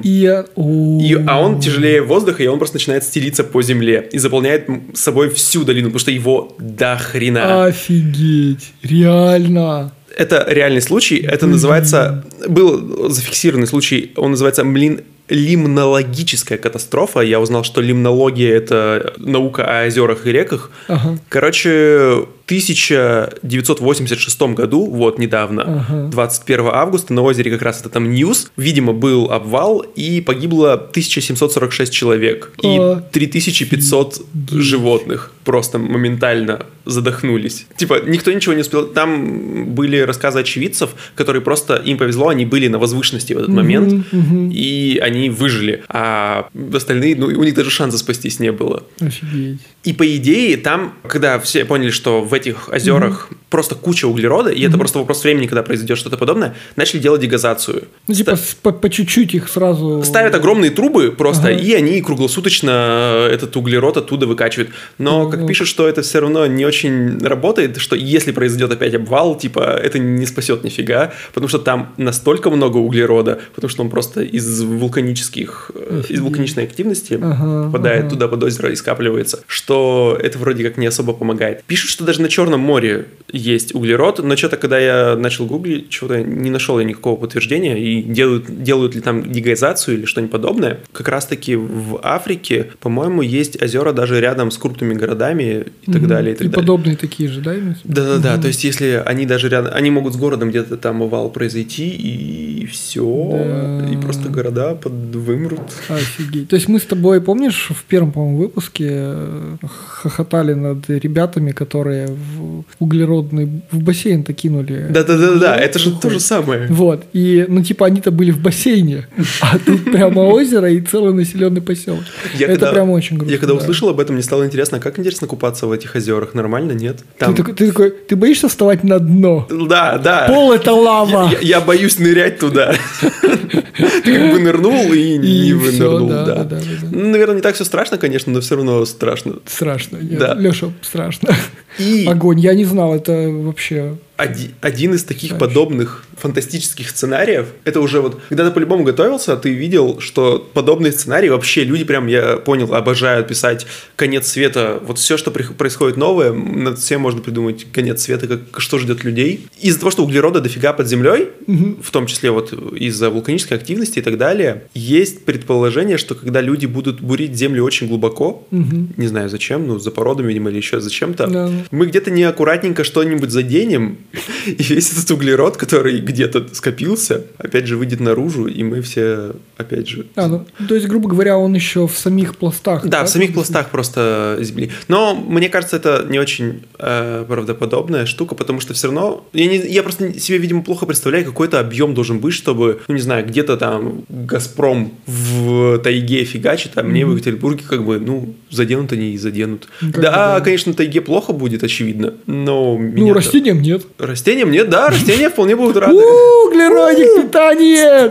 А он тяжелее воздуха, и он просто начинает стелиться по земле и заполняет собой всю долину, потому что его до хрена. Офигеть! Реально! Это реальный случай. Это называется... Был зафиксированный случай. Он называется лимнологическая катастрофа. Я узнал, что лимнология – это наука о озерах и реках. Короче, 1986 году, вот недавно, 21 августа, на озере как раз это там Ньюс, видимо, был обвал, и погибло 1746 человек, и 3500 животных просто моментально задохнулись. Типа, никто ничего не успел. Там были рассказы очевидцев, которые просто, им повезло, они были на возвышенности в этот момент, и они выжили. А остальные, ну, у них даже шанса спастись не было. Офигеть. И по идее, там, когда все поняли, что в этих озерах просто куча углерода, и это просто вопрос времени, когда произойдет что-то подобное, начали делать дегазацию. Ну, типа, по чуть-чуть их сразу... Ставят огромные трубы просто, и они круглосуточно этот углерод оттуда выкачивают. Но, как пишут, что это все равно не очень работает, что если произойдет опять обвал, типа, это не спасет нифига, потому что там настолько много углерода, потому что он просто из вулканической активности попадает туда под озеро и скапливается, что это вроде как не особо помогает. Пишут, что даже на Черном море есть углерод, но что-то, когда я начал гуглить, что-то не нашел я никакого подтверждения, и делают ли там дегазацию или что-нибудь подобное. Как раз-таки в Африке, по-моему, есть озера даже рядом с крупными городами и так далее. И подобные такие же, да? Да, то есть если они даже рядом, они могут с городом где-то там обвал произойти, и все, и просто города вымрут. Офигеть. То есть мы с тобой, помнишь, в первом, по-моему, выпуске хохотали над ребятами, которые в бассейн-то кинули. Да, это же то же самое. Вот, и, ну, типа, они-то были в бассейне, а тут прямо озеро и целый населенный поселок. Это прям очень грустно. Я когда услышал об этом, мне стало интересно, как интересно купаться в этих озерах, нормально, нет? Ты такой, ты боишься вставать на дно? Да. Пол — это лава. Я боюсь нырять туда. Ты как бы нырнул и не вынырнул, да. Ну, наверное, не так все страшно, конечно, но все равно страшно. Страшно, нет. Да. Леша, страшно. Огонь, я не знал, это вообще... Один из таких подобных фантастических сценариев, это уже вот, когда ты по-любому готовился, ты видел, что подобные сценарии вообще люди прям, я понял, обожают писать конец света. Вот все, что происходит новое, над всем можно придумать конец света, что ждет людей. Из-за того, что углерода дофига под землей, в том числе вот из-за вулканической активности и так далее, есть предположение, что когда люди будут бурить землю очень глубоко, не знаю зачем, ну за породами, видимо, или еще зачем-то, мы где-то неаккуратненько что-нибудь заденем, и весь этот углерод, который где-то скопился, опять же выйдет наружу, и мы все, опять же... То есть, грубо говоря, он еще в самих пластах. Да, в самих пластах просто земли. Но мне кажется, это не очень правдоподобная штука, потому что все равно... Я просто себе, видимо, плохо представляю, какой то объем должен быть, чтобы, ну не знаю, где-то там «Газпром» в тайге фигачит, а мне в Екатеринбурге как бы, ну, заденут они и заденут. Да, конечно, в тайге плохо будет, очевидно, но... Ну, растениям нет. Растениям нет, да, растения вполне будут рады. Углеродик, питание!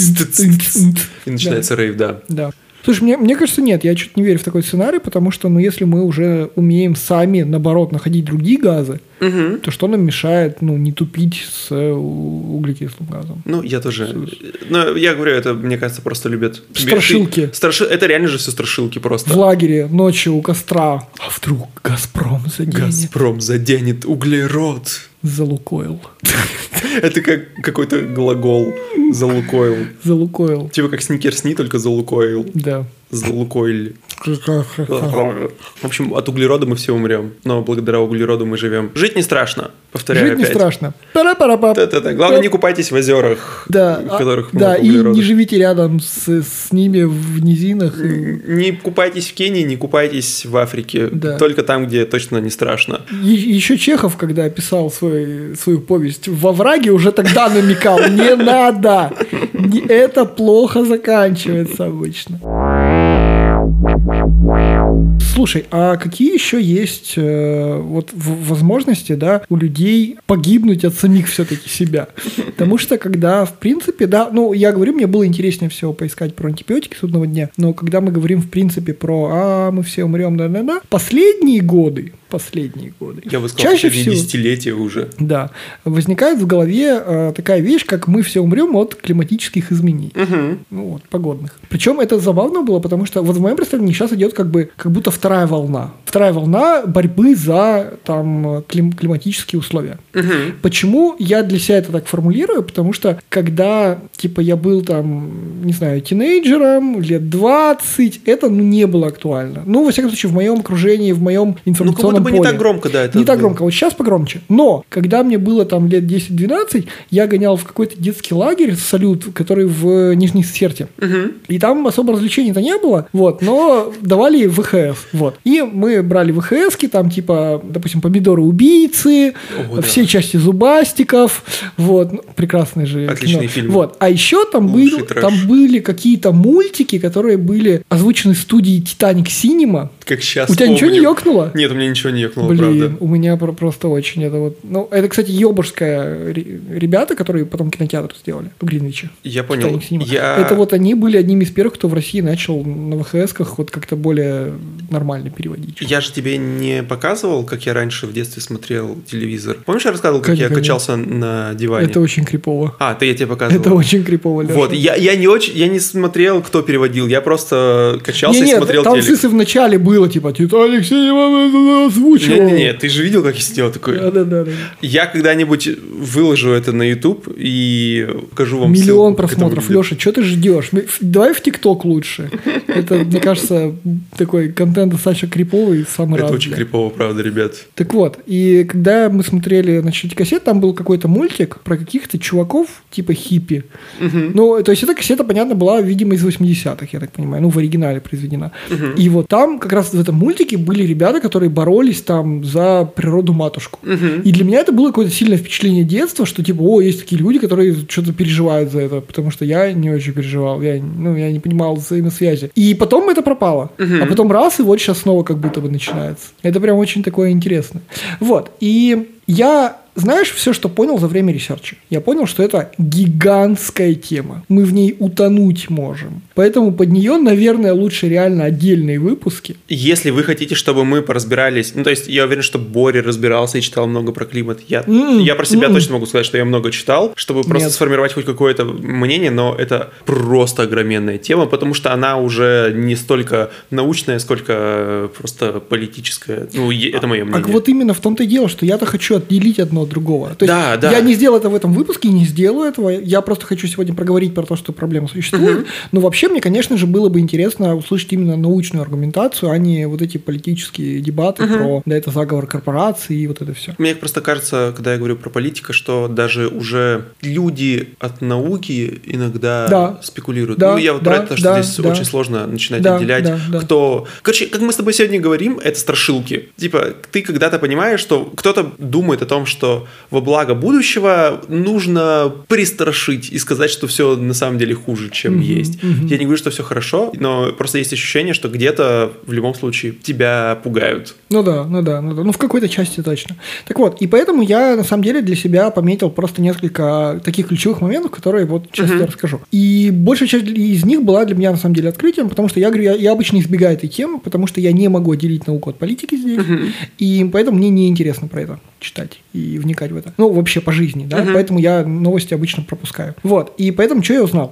И начинается рейв, да. Да. Слушай, мне кажется, нет, я что-то не верю в такой сценарий, потому что, ну, если мы уже умеем сами, наоборот, находить другие газы, то что нам мешает, ну, не тупить с углекислым газом? Ну, я тоже. Но я говорю, это, мне кажется, просто любят... Страшилки. Это реально же все страшилки просто. В лагере, ночью у костра. А вдруг «Газпром» заденет? «Газпром» заденет углерод. «Залукойл». Это как какой-то глагол. «Залукойл». «Залукойл». Типа как «Сникерсни», только «Залукойл». Да. «Залукойль». В общем, от углерода мы все умрем, но благодаря углероду мы живем. Жить не страшно, повторяю опять. Жить не страшно. Пара-пара-пап. Главное, не купайтесь в озерах, в которых много углерода. И не живите рядом с ними в низинах. Не купайтесь в Кении, не купайтесь в Африке. Только там, где точно не страшно. Еще Чехов, когда писал свою повесть «Во враге», уже тогда намекал: не надо. Это плохо заканчивается обычно. Слушай, а какие еще есть возможности, да, у людей погибнуть от самих все-таки себя? Потому что когда, в принципе, да, ну, я говорю, мне было интереснее всего поискать про антибиотики судного дня, но когда мы говорим, в принципе, про мы все умрем, да-да-да, последние годы, я бы сказал, чаще всего десятилетия уже. Да, возникает в голове такая вещь, как мы все умрем от климатических изменений, ну, вот, погодных. Причем это забавно было, потому что вот в моем представлении сейчас идет как бы как будто вторая волна. Вторая волна борьбы за там, климатические условия. Почему я для себя это так формулирую? Потому что когда типа я был там, не знаю, тинейджером, лет 20, это не было актуально. Ну, во всяком случае, в моем окружении, в моем информационном поле. Не так громко, да. Это не так громко, вот сейчас погромче. Но, когда мне было там лет 10-12, я гонял в какой-то детский лагерь, салют, который в Нижней Серте. И там особо развлечений-то не было, вот, но давали ВХС, вот. И мы брали ВХСки, там типа, допустим, «Помидоры-убийцы», все части «Зубастиков», вот, прекрасный же отличный фильм. Вот. А еще там были какие-то мультики, которые были озвучены студией «Титаник Синема». Как сейчас У тебя ничего не ёкнуло? Нет, у меня ничего не ёкнуло, Блин, правда. у меня просто очень это вот... Ну, это, кстати, ёбышская ребята, которые потом кинотеатр сделали в Гринвиче. Я понял. Это вот они были одними из первых, кто в России начал на ВХСках вот как-то более нормально переводить. Я же тебе не показывал, как я раньше в детстве смотрел телевизор. Помнишь, я рассказывал, как я качался на диване? Это очень крипово. Это я тебе показывал. Это очень крипово, Леша. Вот, я не смотрел, кто переводил, я просто качался и смотрел там телек. в начале было, типа, «Титаник Синема озвучивал». Не, ты же видел, как я сидел такой? Да. Я когда-нибудь выложу это на YouTube и покажу вам Миллион просмотров. Леша, что ты ждешь? Давай в ТикТок лучше. Это, мне кажется, такой контент достаточно криповый, самый разный. Это очень крипово, правда, ребят. Так вот, и когда мы смотрели, значит, кассет, там был какой-то мультик про каких-то чуваков, типа хиппи. Ну, то есть эта кассета, понятно, была, видимо, из 80-х, я так понимаю, ну, в оригинале произведена. И вот там как раз в этом мультике были ребята, которые боролись там за природу-матушку. И для меня это было какое-то сильное впечатление детства, что типа, есть такие люди, которые что-то переживают за это, потому что я не очень переживал, я не понимал взаимосвязи. И потом это пропало. А потом раз, и вот сейчас снова как будто бы начинается. Это прям очень такое интересное. Вот. И я... Знаешь, все, что понял за время ресерча? Я понял, что это гигантская тема. Мы в ней утонуть можем. Поэтому под нее, наверное, лучше реально отдельные выпуски. Если вы хотите, чтобы мы поразбирались... Ну, то есть, я уверен, что Боря разбирался и читал много про климат. Я про себя точно могу сказать, что я много читал, чтобы просто сформировать хоть какое-то мнение, но это просто огроменная тема, потому что она уже не столько научная, сколько просто политическая. Ну, это мое мнение. А вот именно в том-то и дело, что я-то хочу отделить одно от другого. То есть я не сделал это в этом выпуске и не сделаю этого. Я просто хочу сегодня проговорить про то, что проблема существует. Но вообще мне, конечно же, было бы интересно услышать именно научную аргументацию, а не вот эти политические дебаты про это заговор корпораций и вот это все. Мне просто кажется, когда я говорю про политику, что даже уже люди от науки иногда спекулируют. Я вот про это, что здесь очень сложно начинать отделять. Кто... Короче, как мы с тобой сегодня говорим, это страшилки. Типа, ты когда-то понимаешь, что кто-то думает о том, что во благо будущего нужно пристрашить и сказать, что все на самом деле хуже, чем есть. Я не говорю, что все хорошо, но просто есть ощущение, что где-то в любом случае тебя пугают. Ну да. Ну, в какой-то части точно. Так вот, и поэтому я на самом деле для себя пометил просто несколько таких ключевых моментов, которые вот сейчас я расскажу. И большая часть из них была для меня на самом деле открытием, потому что я говорю, я обычно избегаю этой темы, потому что я не могу отделить науку от политики здесь, и поэтому мне неинтересно про это читать и вникать в это. Ну, вообще по жизни, да, поэтому я новости обычно пропускаю. Вот, и поэтому что я узнал?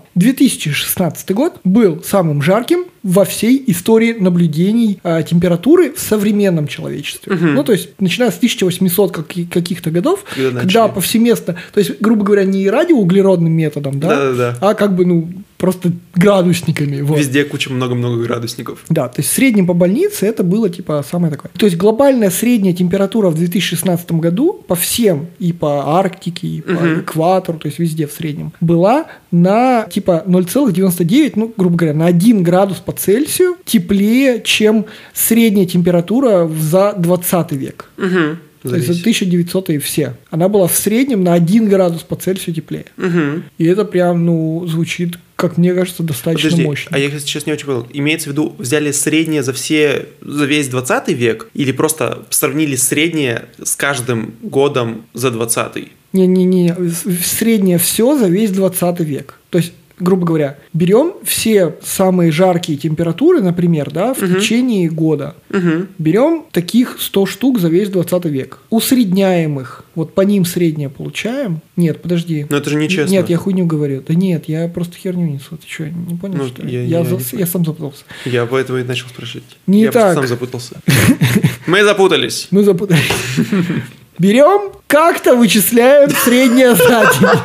2016 год был самым жарким во всей истории наблюдений температуры в современном человечестве. Ну, то есть, начиная с 1800 каких-то годов, когда повсеместно, то есть, грубо говоря, не радиоуглеродным методом, а как бы, просто градусниками. Вот. Везде куча много-много градусников. Да, то есть в среднем по больнице это было типа самое такое. То есть глобальная средняя температура в 2016 году по всем, и по Арктике, и по экватору, то есть везде в среднем, была на типа 0,99, грубо говоря, на 1 градус по Цельсию теплее, чем средняя температура за 20 век. То есть за 1900-е все. Она была в среднем на 1 градус по Цельсию теплее. И это прям, звучит, как мне кажется, достаточно мощно. А я сейчас не очень понял. Имеется в виду, взяли среднее за весь 20 век или просто сравнили среднее с каждым годом за 20-й? Не. Среднее все за весь 20 век. То есть, грубо говоря, берем все самые жаркие температуры, например, в течение года. Берем таких 100 штук за весь 20 век. Усредняем их вот по ним среднее получаем. Нет, подожди. Но это же нечестно. Нет, я хуйню говорю. Да нет, я просто херню несу. Ты что, не понял, Ну, что ли? я Я сам запутался. Я поэтому и начал спрашивать. Не я так. просто сам запутался. Мы запутались. Мы запутались. Берем, как-то вычисляем среднее за день.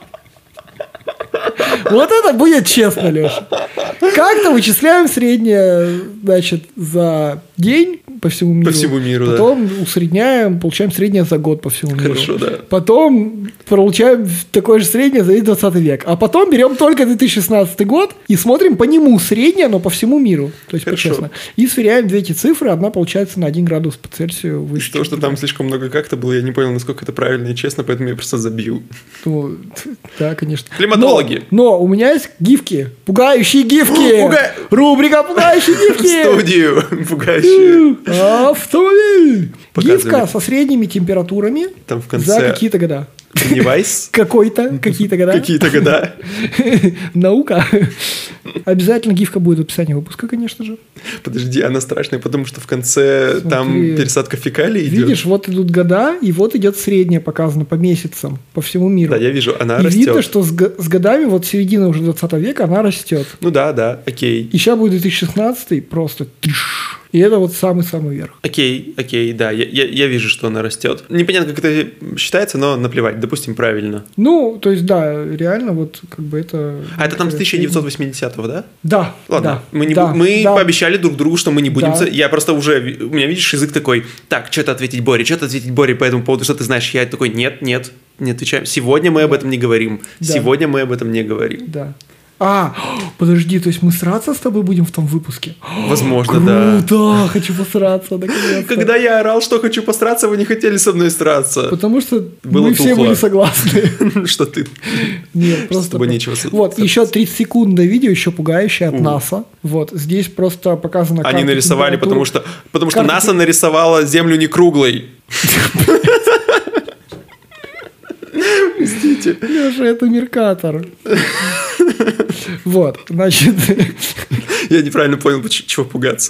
Вот это будет честно, Леша. Как-то вычисляем среднее, значит, за день по всему миру. По всему миру, Потом усредняем, получаем среднее за год по всему миру. Хорошо, да. Потом получаем такое же среднее за весь 20 век. А потом берем только 2016 год и смотрим по нему среднее, но по всему миру. То есть, Хорошо. по-честно. И сверяем две эти цифры. Одна получается на 1 градус по Цельсию выше. Из-за того, что там слишком много как-то было, я не понял, насколько это правильно и честно, поэтому я просто забил. Ну, да, конечно. Климатологи. Но у меня есть гифки. Пугающие гифки. Рубрика «Пугающие гифки». Студию пугающую. Автомобиль. Показывали. Гифка со средними температурами Там в конце... за какие-то года. Девайс. Какие-то года. Какие-то года. Наука. Обязательно гифка будет в описании выпуска, конечно же. Подожди, она страшная, потому что в конце Смотри. там пересадка фекалий идет. Видишь, вот идут года, и вот идет среднее показано по месяцам, по всему миру. Да, я вижу, она И растет. видно, что с годами, вот середина уже 20 века, она растет. Ну да, окей. И сейчас будет 2016 просто тыш. И это вот самый-самый верх. Окей, да, я вижу, что она растет. Непонятно, как это считается, но наплевать, допустим, правильно. Ну, то есть, да, реально вот как бы это... А это там с 1980-го, да? Да. Ладно, да, мы да. пообещали друг другу, что мы не будем... Да. Я просто уже... У меня, видишь, язык такой, так, что-то ответить Боре по этому поводу, что ты знаешь? Я такой, нет, не отвечаем. Сегодня мы об этом не говорим. Да. Сегодня мы об этом не говорим. Да. Подожди, то есть мы сраться с тобой будем в том выпуске? Возможно, да. Круто, хочу посраться, наконец-то. Когда я орал, что хочу посраться, вы не хотели со мной сраться. Потому что Было мы все тухло. были согласны. Что ты... Нет, С просто... тобой нечего Вот, еще 30 секунд до видео, еще пугающее от НАСА. Вот, здесь просто показано... Они карта нарисовали, потому что Карта НАСА нарисовала Землю не круглой. Простите. Леша, это Меркатор. Вот, значит... Я неправильно понял, чего пугаться.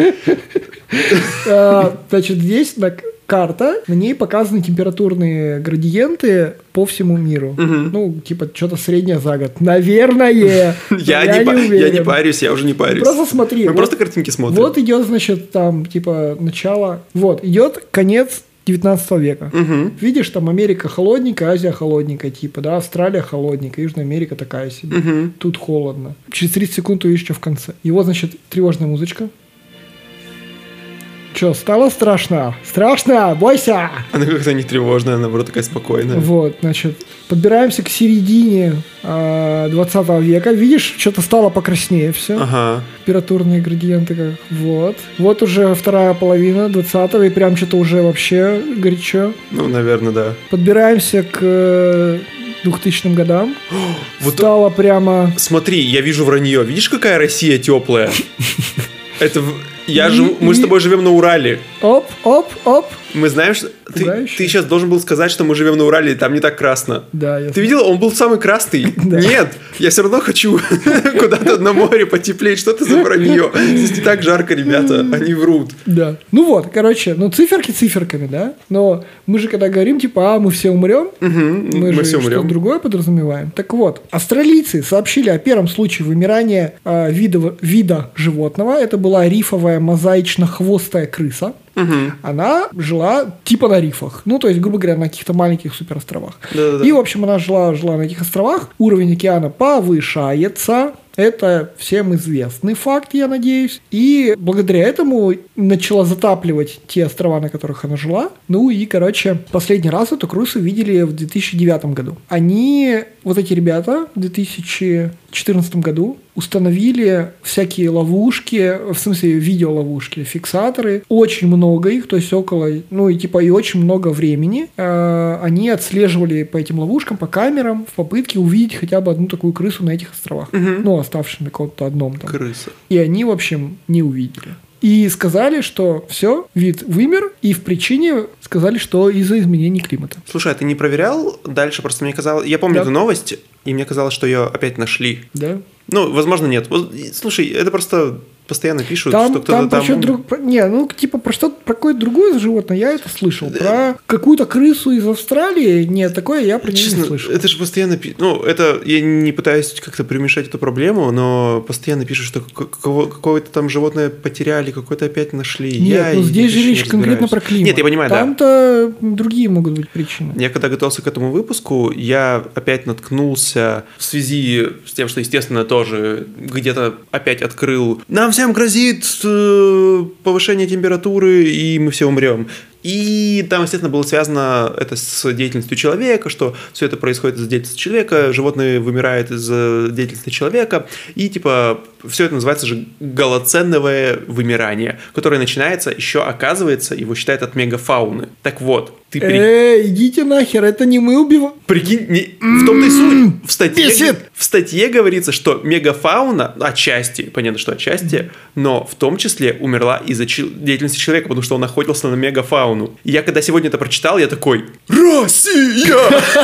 Значит, здесь карта, на ней показаны температурные градиенты по всему миру. Ну, типа, что-то среднее за год. Наверное. Я не парюсь, я уже не парюсь. Просто смотри. Мы просто картинки смотрим. Вот идет, значит, там, типа, начало. Вот, идет конец 19 века. Видишь, там Америка холодненькая, Азия холодненькая, типа, да, Австралия холодненькая, Южная Америка такая себе. Тут холодно. Через 30 секунд увидишь, что в конце. И вот, значит, тревожная музычка. Че, стало страшно? Страшно? Бойся! Она как-то не тревожная, она, наоборот, такая спокойная. Вот, значит, подбираемся к середине 20 века. Видишь, что-то стало покраснее все. Ага. Температурные градиенты как. Вот. Вот уже вторая половина 20-го, и прям что-то уже вообще горячо. Ну, наверное, да. Подбираемся к 2000 годам. Вот стало прямо... Смотри, я вижу вранье. Видишь, какая Россия теплая? Это... Мы с тобой живем на Урале. Оп. Мы знаем, что... Ты сейчас должен был сказать, что мы живем на Урале, и там не так красно. Да, я Ты видел? Он был самый красный. Да. Нет, я все равно хочу куда-то на море потеплеть. Что ты за вранье? Здесь не так жарко, ребята. Они врут. Да. Ну вот, короче, циферки циферками, да? Но мы же когда говорим, типа, мы все умрем, мы же все что-то умрем. другое подразумеваем. Так вот, австралийцы сообщили о первом случае вымирания вида животного. Это была рифовая мозаично-хвостая крыса. Она жила типа на рифах. Ну, то есть, грубо говоря, на каких-то маленьких суперостровах. Да-да-да. И, в общем, она жила на этих островах. Уровень океана повышается. Это всем известный факт, я надеюсь. И благодаря этому начала затапливать те острова, на которых она жила. Ну и, короче, последний раз эту крысу видели в 2009 году. Вот эти ребята, в 2014 году установили всякие ловушки, в смысле видеоловушки, фиксаторы. Очень много их, то есть около, и очень много времени. Они отслеживали по этим ловушкам, по камерам, в попытке увидеть хотя бы одну такую крысу на этих островах. Оставшись на каком-то одном там. Крыса. И они, в общем, не увидели. И сказали, что все, вид вымер, и в причине сказали, что из-за изменений климата. Слушай, а ты не проверял дальше? Просто мне казалось... Я помню эту новость, и мне казалось, что ее опять нашли. Да? Ну, возможно, нет. Слушай, это просто постоянно пишут, там, что кто-то там... про какое-то другое животное я это слышал. Про какую-то крысу из Австралии, нет, такое я про нее не слышал. Это же постоянно... это я не пытаюсь как-то примешать эту проблему, но постоянно пишут, что какое-то там животное потеряли, какое-то опять нашли. Нет, здесь же речь конкретно про климат. Нет, я понимаю, Там-то другие могут быть причины. Я когда готовился к этому выпуску, я опять наткнулся в связи с тем, что, естественно, тоже где-то опять открыл «Нам всем грозит повышение температуры, и мы все умрем». И там, естественно, было связано это с деятельностью человека, что все это происходит из-за деятельности человека, животные вымирают из-за деятельности человека, и типа все это называется же голоценовое вымирание, которое начинается еще, оказывается, его считают от мегафауны. Так вот, ты идите нахер, это не мы убиваем. Прикинь, в том-то и суть. В статье говорится, что мегафауна отчасти, понятно, что отчасти, но в том числе умерла из-за деятельности человека, потому что он охотился на мегафауну. И я когда сегодня это прочитал, я такой: Россия!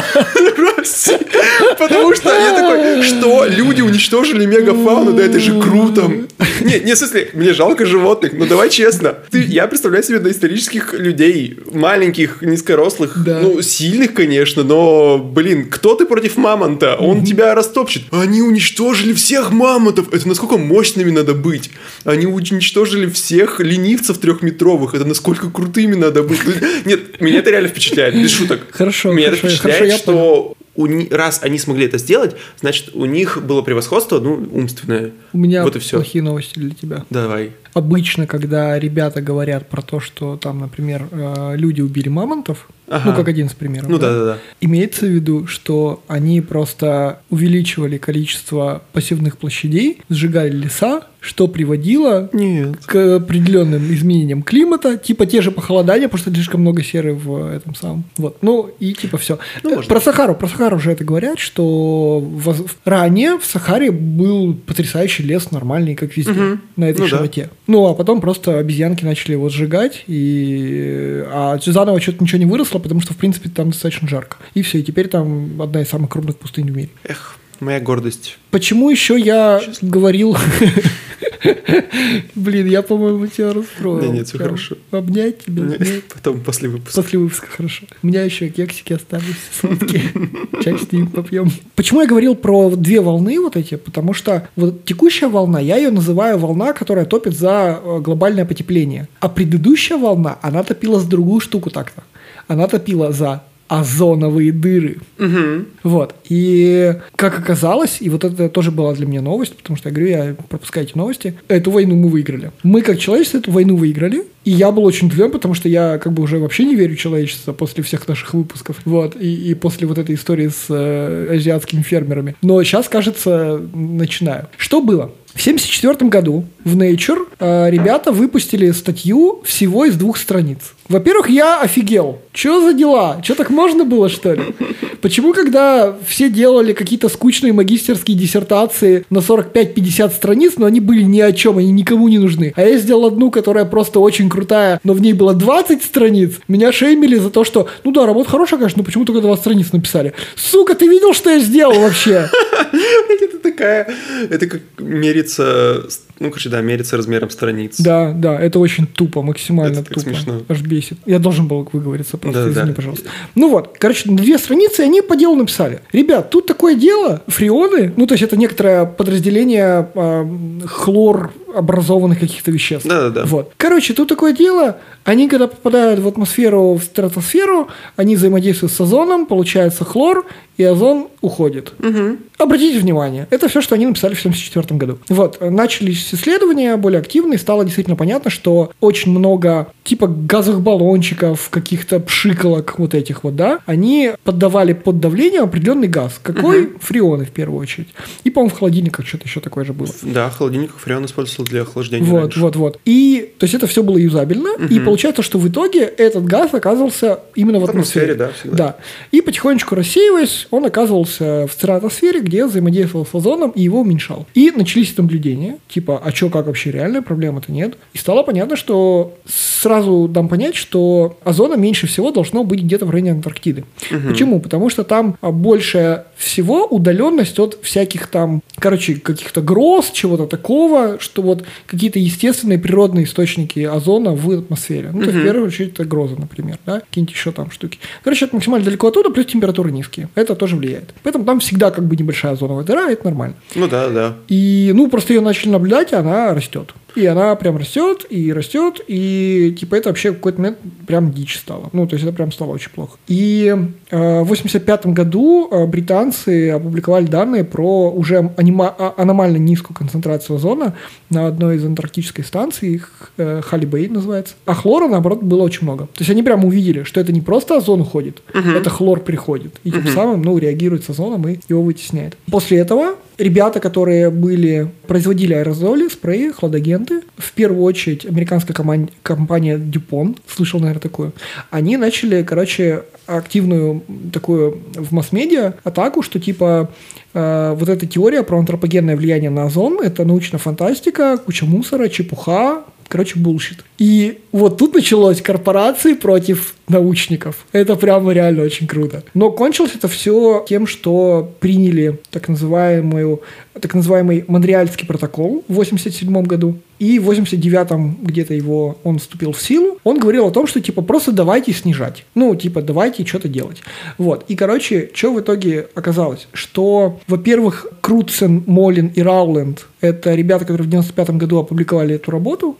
Россия! Потому что я такой: что? Люди уничтожили мегафауну? Да это же круто! Не, в смысле, мне жалко животных, но давай честно. Я представляю себе доисторических людей, маленьких, низкорослых, сильных, конечно, но, блин, кто ты против мамонта? Он тебя растопчет. Они уничтожили всех мамонтов. Это насколько мощными надо быть. Они уничтожили всех ленивцев 3-метровых. Это насколько крутыми надо быть. Нет, меня это реально впечатляет, без шуток. Хорошо. Меня это впечатляет, что раз они смогли это сделать, значит, у них было превосходство, умственное. У меня вот и все. Плохие новости для тебя. Давай. Обычно, когда ребята говорят про то, что там, например, люди убили мамонтов, как один из примеров, имеется в виду, что они просто увеличивали количество пассивных площадей, сжигали леса, что приводило к определенным изменениям климата, типа те же похолодания, потому что слишком много серы в этом самом. Вот. И типа все. Про Сахару уже это говорят, что ранее в Сахаре был потрясающий лес, нормальный, как везде, на этой широте. А потом просто обезьянки начали его сжигать, а заново что-то ничего не выросло, потому что, в принципе, там достаточно жарко. И все, и теперь там одна из самых крупных пустынь в мире. Эх, моя гордость. Почему еще я говорил... Блин, я, по-моему, тебя расстроил. Нет, все хорошо. Обнять тебя? Нет. Потом, после выпуска. После выпуска, хорошо. У меня еще кексики остались сладкие. Чай с ними попьем. Почему я говорил про 2 волны вот эти? Потому что вот текущая волна, я ее называю волна, которая топит за глобальное потепление. А предыдущая волна, она топила за другую штуку так-то. Она топила за озоновые дыры. Вот. И как оказалось, и вот это тоже была для меня новость, потому что я говорю, я пропускаю эти новости, эту войну мы выиграли. Мы как человечество эту войну выиграли, и я был очень удивлен, потому что я как бы уже вообще не верю в человечество после всех наших выпусков. Вот. И после вот этой истории с азиатскими фермерами. Но сейчас, кажется, начинаю. Что было? В 1974 году в Nature ребята выпустили статью всего из 2 страниц. Во-первых, я офигел. Что за дела? Что, так можно было, что ли? Почему, когда все делали какие-то скучные магистерские диссертации на 45-50 страниц, но они были ни о чем, они никому не нужны. А я сделал одну, которая просто очень крутая, но в ней было 20 страниц. Меня шеймили за то, что, работа хорошая, конечно, но почему только 20 страниц написали? Сука, ты видел, что я сделал вообще? Это такая... Это как мерится... мерится размером страниц. Да, это очень тупо, максимально это тупо. Смешно. Аж бесит. Я должен был выговориться, просто извини, пожалуйста. На 2 страницы они по делу написали. Ребят, тут такое дело, фреоны, то есть это некоторое подразделение хлор-образованных каких-то веществ. Да. Вот. Тут такое дело, они когда попадают в атмосферу, в стратосферу, они взаимодействуют с озоном, получается хлор, и озон уходит. Обратите внимание, это все, что они написали в 1974 году. Вот, начались исследования более активные, стало действительно понятно, что очень много типа газовых баллончиков, каких-то пшикалок вот этих вот, они поддавали под давлением определенный газ. Какой? Фреоны в первую очередь. И, по-моему, в холодильниках что-то еще такое же было. Да, в холодильниках фреон использовался для охлаждения Вот. И, то есть, это все было юзабельно, и получается, что в итоге этот газ оказался именно в атмосфере. Да, всегда. Да. И потихонечку рассеиваясь, он оказывался в стратосфере, где взаимодействовал с озоном и его уменьшал. И начались наблюдения, типа, типа, а что, как вообще реальная проблема-то нет? И стало понятно, что сразу дам понять, что озона меньше всего должно быть где-то в районе Антарктиды. Почему? Потому что там больше всего удаленность от всяких там, каких-то гроз, чего-то такого, что вот какие-то естественные природные источники озона в атмосфере. Ну, то есть, в первую очередь, это грозы, например, да, какие-нибудь еще там штуки. Это максимально далеко оттуда, плюс температуры низкие. Это тоже влияет. Поэтому там всегда как бы небольшая озоновая дыра, это нормально. Ну да. И, просто ее начали наблюдать, и она растет. И она прям растет, и типа это вообще в какой-то момент прям дичь стало. То есть это прям стало очень плохо. И в 1985 году британцы опубликовали данные про уже аномально низкую концентрацию озона на одной из антарктических станций, Халли-Бэй называется. А хлора, наоборот, было очень много. То есть они прям увидели, что это не просто озон уходит, это хлор приходит. И тем самым, реагирует с озоном и его вытесняет. После этого ребята, которые производили аэрозоли, спреи, хладагенты, в первую очередь американская компания DuPont, слышал, наверное, такую, они начали, активную такую в масс-медиа атаку, что типа вот эта теория про антропогенное влияние на озон – это научная фантастика, куча мусора, чепуха, булшит. И вот тут началось корпорации против научников. Это прямо реально очень круто. Но кончилось это все тем, что приняли так называемый Монреальский протокол в 1987 году. И в 1989 где-то он вступил в силу. Он говорил о том, что типа просто давайте снижать. Давайте что-то делать. Вот. И, что в итоге оказалось? Что, во-первых, Крутсен, Молин и Рауленд, это ребята, которые в 1995 году опубликовали эту работу,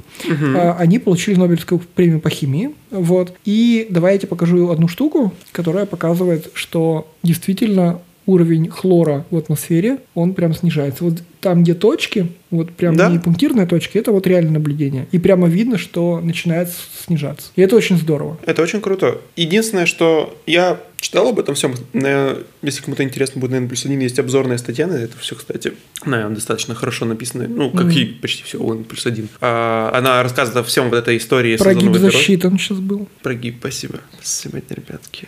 они получили Нобелевскую премию по химии. Вот. И давайте покажу одну штуку, которая показывает, что действительно уровень хлора в атмосфере, он прям снижается. Вот там, где точки, вот прям не пунктирные точки, это вот реальное наблюдение. И прямо видно, что начинает снижаться. И это очень здорово. Это очень круто. Единственное, что я читал об этом всем, если кому-то интересно будет, наверное, +1 есть обзорная статья на это все, кстати, наверное, достаточно хорошо написанная, как и почти все у +1. Она рассказывает о всем вот этой истории. Про гиб засчитан сейчас был. Про гиб, спасибо. Спасибо, ребятки.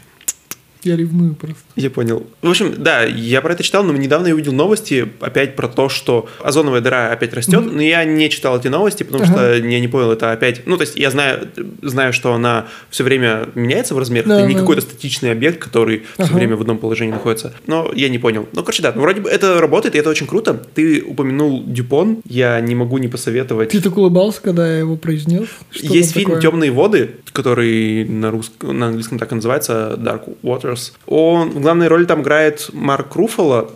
Я ревную просто. Я понял. В общем, да, я про это читал, но недавно я увидел новости опять про то, что озоновая дыра опять растет, но я не читал эти новости, потому что я не понял, это опять... то есть я знаю, что она все время меняется в размерах, это не какой-то статичный объект, который все время в одном положении находится, но я не понял. Вроде бы это работает, и это очень круто. Ты упомянул Дюпон, я не могу не посоветовать... Ты так улыбался, когда я его произнес? Есть фильм «Темные воды», который на английском так и называется, Dark Water. В главной роли там играет Марк Руффало,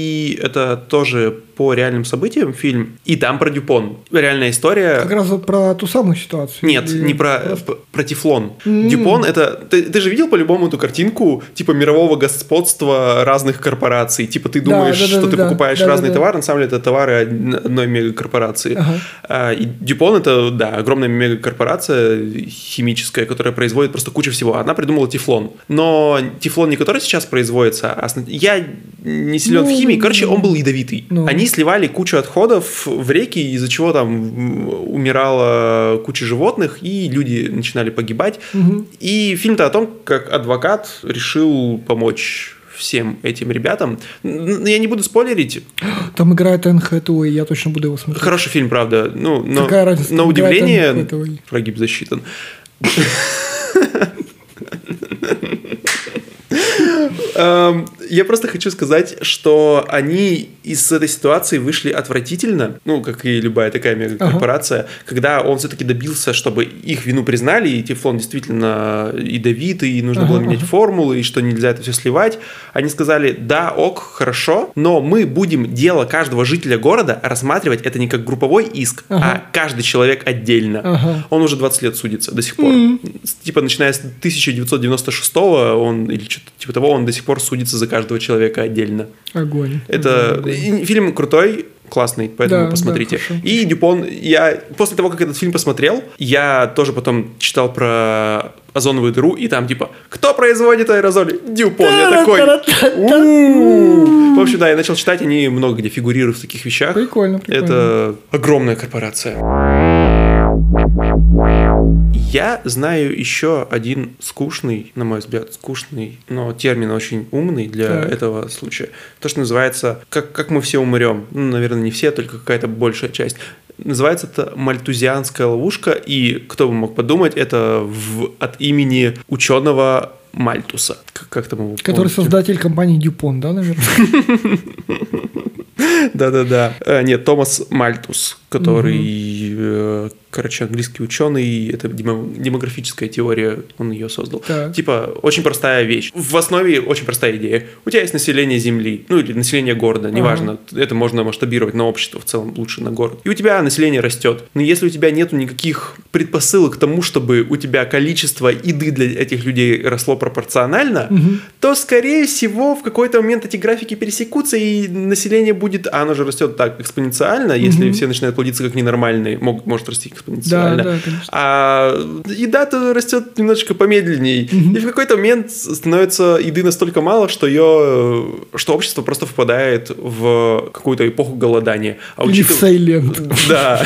и это тоже по реальным событиям фильм, и там про Дюпон. Реальная история. Как раз про ту самую ситуацию? Нет, не про Тефлон. Дюпон это... Ты же видел по-любому эту картинку типа мирового господства разных корпораций? Типа ты думаешь, что ты покупаешь разные товары, на самом деле это товары одной мегакорпорации. И Дюпон это, огромная мегакорпорация химическая, которая производит просто кучу всего. Она придумала Тефлон. Но Тефлон, не который сейчас производится, я не силен в химии. Он был ядовитый. Они сливали кучу отходов в реки, из-за чего там умирала куча животных, и люди начинали погибать. И фильм-то о том, как адвокат решил помочь всем этим ребятам. Я не буду спойлерить. Там играет Энн Хэтэуэй, я точно буду его смотреть. Хороший фильм, правда. Какая разница? На удивление прогиб засчитан. Я просто хочу сказать, что они из этой ситуации вышли отвратительно, как и любая такая мегакорпорация, когда он все-таки добился, чтобы их вину признали, и Тефлон действительно ядовитый, и нужно было менять формулы, и что нельзя это все сливать. Они сказали, да, ок, хорошо, но мы будем дело каждого жителя города рассматривать это не как групповой иск, а каждый человек отдельно. Он уже 20 лет судится до сих пор. Типа, начиная с 1996-го, или что-то типа того, он до сих пор судится за каждого человека отдельно. Огонь. Это фильм крутой, классный, поэтому посмотрите. И Дюпон, я после того, как этот фильм посмотрел, я тоже потом читал про озоновую дыру, и там типа, кто производит аэрозоли? Дюпон. Я такой, в общем, я начал читать, они много где фигурируют в таких вещах. Прикольно. Это огромная корпорация. Я знаю еще один скучный, на мой взгляд, но термин очень умный для этого случая. То, что называется «как мы все умрем». Наверное, не все, только какая-то большая часть. Называется это «Мальтузианская ловушка», и кто бы мог подумать, это от имени ученого Мальтуса. Как там его? Который создатель компании Дюпон, да, наверное? Да-да-да. Нет, Томас Мальтус, который, короче, английский ученый, это демографическая теория, он ее создал. Так. Типа, очень простая вещь. В основе очень простая идея. У тебя есть население Земли, ну или население города, неважно, это можно масштабировать на общество в целом, лучше на город. И у тебя население растет. Но если у тебя нету никаких предпосылок к тому, чтобы у тебя количество еды для этих людей росло пропорционально, то, скорее всего, в какой-то момент эти графики пересекутся, и население будет, оно же растет так экспоненциально, если все начинают плодиться как ненормальные, может расти экспоненциально. Да, конечно. А еда-то растет немножечко помедленней. И в какой-то момент становится еды настолько мало, что общество просто впадает в какую-то эпоху голодания. Или в Сайленд. Да.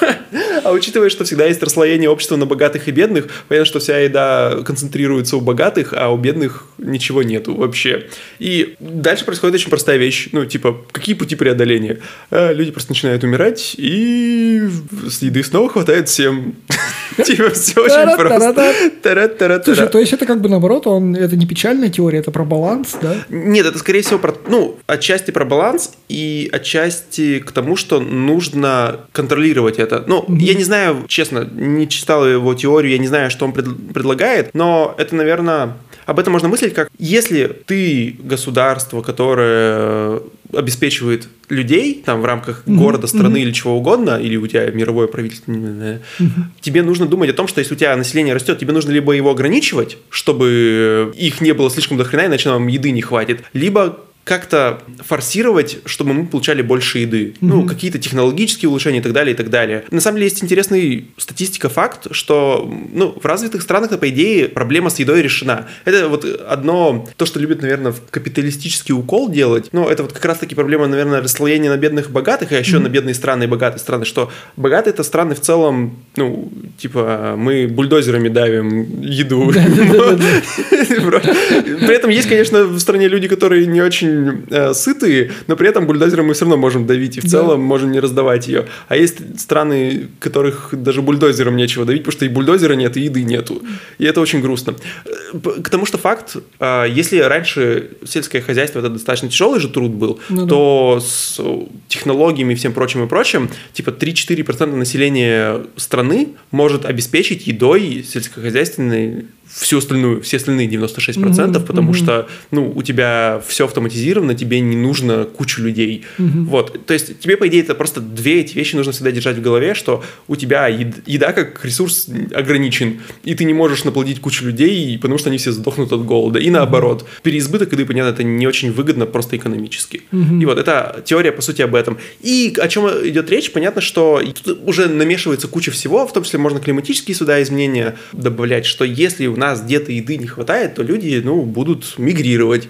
А учитывая, что всегда есть расслоение общества на богатых и бедных, понятно, что вся еда концентрируется у богатых, а у бедных ничего нету вообще. И дальше происходит очень простая вещь. Ну, типа, какие пути преодоления? Люди просто начинают умирать, и с еды снова хватает всем. Типа, все очень просто. Слушай, то есть это как бы наоборот, это не печальная теория, это про баланс, да? Нет, это скорее всего отчасти про баланс и отчасти к тому, что нужно контролировать это. Ну, я не знаю, честно, не читал его теорию, я не знаю, что он предлагает, но это, наверное, об этом можно мыслить как, если ты государство, которое обеспечивает людей там в рамках города, страны или чего угодно, или у тебя мировое правительство, тебе нужно думать о том, что если у тебя население растет, тебе нужно либо его ограничивать, чтобы их не было слишком дохрена, иначе нам еды не хватит, либо как-то форсировать, чтобы мы получали больше еды. Ну, какие-то технологические улучшения и так далее, и так далее. На самом деле есть интересный факт, что в развитых странах, по идее, проблема с едой решена. Это вот одно, то, что любят, наверное, в капиталистический укол делать, но это вот как раз-таки проблема, наверное, расслоения на бедных и богатых, а еще на бедные страны и богатые страны, что богатые это страны в целом, типа, мы бульдозерами давим еду. При этом есть, конечно, в стране люди, которые не очень сытые, но при этом бульдозером мы все равно можем давить и в целом можем не раздавать ее. А есть страны, которых даже бульдозером нечего давить, потому что и бульдозера нет, и еды нету. И это очень грустно. К тому, что факт, если раньше сельское хозяйство это достаточно тяжелый же труд был, то с технологиями и всем прочим и прочим, типа 3-4% населения страны может обеспечить едой сельскохозяйственной все остальные 96%, потому что, у тебя все автоматизировано, тебе не нужно кучу людей. Вот. То есть тебе, по идее, это просто две эти вещи нужно всегда держать в голове, что у тебя еда как ресурс ограничен, и ты не можешь наплодить кучу людей, потому что они все сдохнут от голода. И наоборот. Переизбыток еды, понятно, это не очень выгодно просто экономически. И вот эта теория, по сути, об этом. И о чем идет речь, понятно, что тут уже намешивается куча всего, в том числе можно климатические сюда изменения добавлять, что если у нас где-то еды не хватает, то люди, будут мигрировать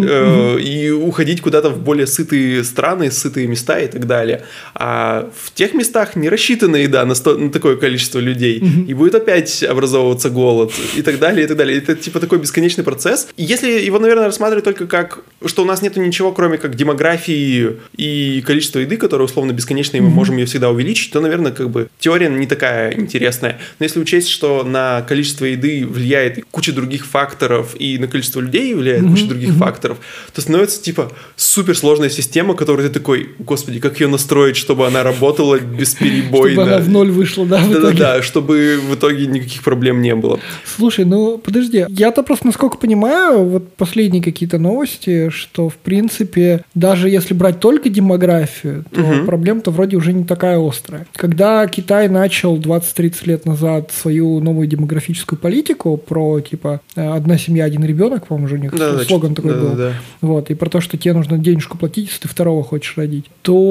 и уходить куда-то в более сытые страны, сытые места и так далее. А в тех местах не рассчитана еда на такое количество людей, и будет опять образовываться голод и так далее, и так далее. Это типа такой бесконечный процесс. И если его, наверное, рассматривать только как, что у нас нету ничего, кроме как демографии и количества еды, которое условно бесконечное, и мы можем ее всегда увеличить, то, наверное, как бы теория не такая интересная. Но если учесть, что на количество еды влияет куча других факторов, и на количество людей влияет куча других факторов, то становится типа суперсложная система, которую ты такой, господи, как ее настроить, чтобы она работала бесперебойно. Чтобы она в ноль вышла, да, в итоге. Да, чтобы в итоге никаких проблем не было. Слушай, подожди, я-то просто, насколько понимаю, вот последние какие-то новости, что, в принципе, даже если брать только демографию, то проблема-то вроде уже не такая острая. Когда Китай начал 20-30 лет назад свою новую демографическую политику про, типа, одна семья, один ребенок, по-моему, уже у них слоган такой был. Вот, и про то, что тебе нужно денежку платить, если ты второго хочешь родить,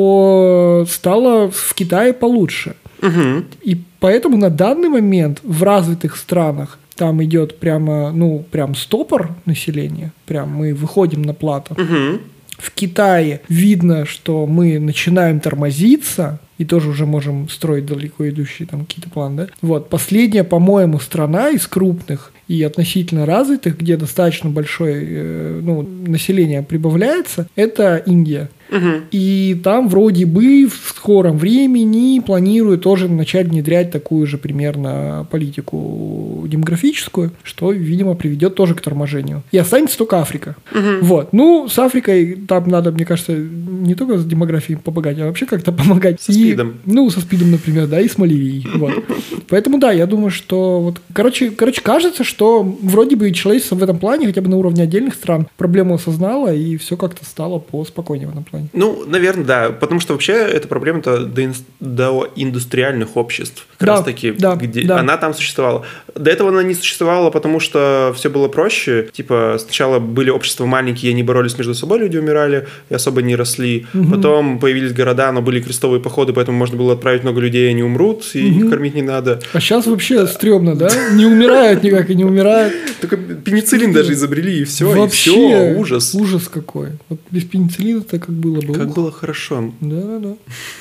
то стало в Китае получше. И поэтому на данный момент в развитых странах там идет прям стопор населения, прям мы выходим на плато. В Китае видно, что мы начинаем тормозиться, и тоже уже можем строить далеко идущие там какие-то планы, да? Вот, последняя, по-моему, страна из крупных, и относительно развитых, где достаточно большое население прибавляется, это Индия. И там вроде бы в скором времени планируют тоже начать внедрять такую же примерно политику демографическую, что, видимо, приведет тоже к торможению. И останется только Африка. Вот. Ну, с Африкой там надо, мне кажется, не только с демографией помогать, а вообще как-то помогать. Со СПИДом. Со СПИДом, например, да, и с малярией. Вот. Поэтому, да, я думаю, что вот, короче, кажется, что вроде бы человечество в этом плане, хотя бы на уровне отдельных стран, проблему осознало, и все как-то стало поспокойнее в этом плане. Ну, наверное, да, потому что вообще эта проблема-то до индустриальных обществ, как раз таки, где она там существовала. До этого она не существовала, потому что все было проще. Типа, сначала были общества маленькие, они боролись между собой, люди умирали и особо не росли. Потом появились города, но были крестовые походы, поэтому можно было отправить много людей, они умрут, и их кормить не надо. А сейчас вообще стрёмно, да? Не умирают никак и не умирают. Только пенициллин даже изобрели, и все, вообще, и все, ужас. Ужас какой. Вот без пенициллина-то как было бы. Как было хорошо. Да.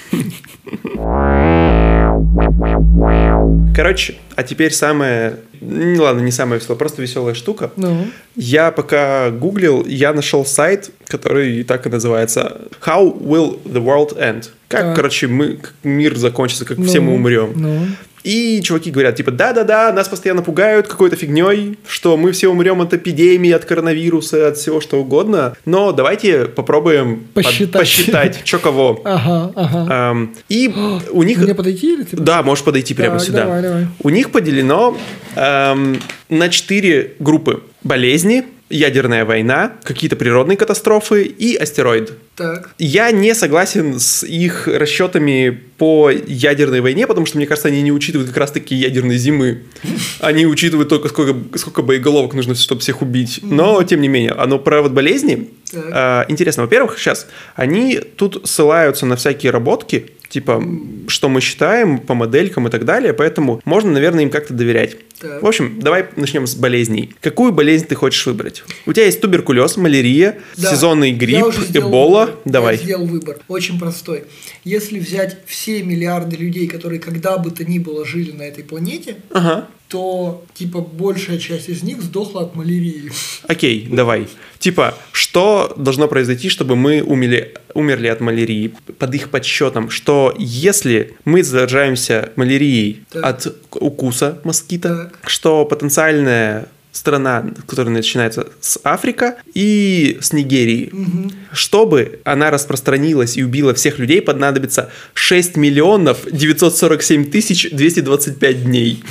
Короче, а теперь самое... Ладно, не самое веселое, просто веселая штука. Ну. Я пока гуглил, я нашел сайт, который так и называется How will the world end? Как, короче, мир закончится, как все мы умрем. И чуваки говорят, типа, да-да-да, нас постоянно пугают какой-то фигней, что мы все умрем от эпидемии, от коронавируса, от всего что угодно, но давайте попробуем посчитать, что кого. Ага. И у них... Мне подойти? Или тебе? Да, можешь подойти прямо сюда. Давай. У них поделено на 4 группы. Болезни, ядерная война, какие-то природные катастрофы и астероид. Так. Я не согласен с их расчетами по ядерной войне, потому что, мне кажется, они не учитывают как раз-таки ядерной зимы. Они учитывают только сколько боеголовок нужно, чтобы всех убить. Но, тем не менее, про болезни интересно. Во-первых, сейчас они тут ссылаются на всякие работки, типа, что мы считаем по моделькам и так далее, поэтому можно, наверное, им как-то доверять. Так. В общем, давай начнем с болезней. Какую болезнь ты хочешь выбрать? У тебя есть туберкулез, малярия, сезонный грипп, эбола. Давай. Я сделал выбор. Очень простой. Если взять все миллиарды людей, которые когда бы то ни было жили на этой планете, то, типа, большая часть из них сдохла от малярии. Окей, давай. Типа, что должно произойти, чтобы мы умерли от малярии? Под их подсчетом, что если мы заражаемся малярией от укуса москита, что потенциальная страна, которая начинается с Африки и с Нигерии. Чтобы она распространилась и убила всех людей, понадобится 6 миллионов 947 тысяч 225 дней.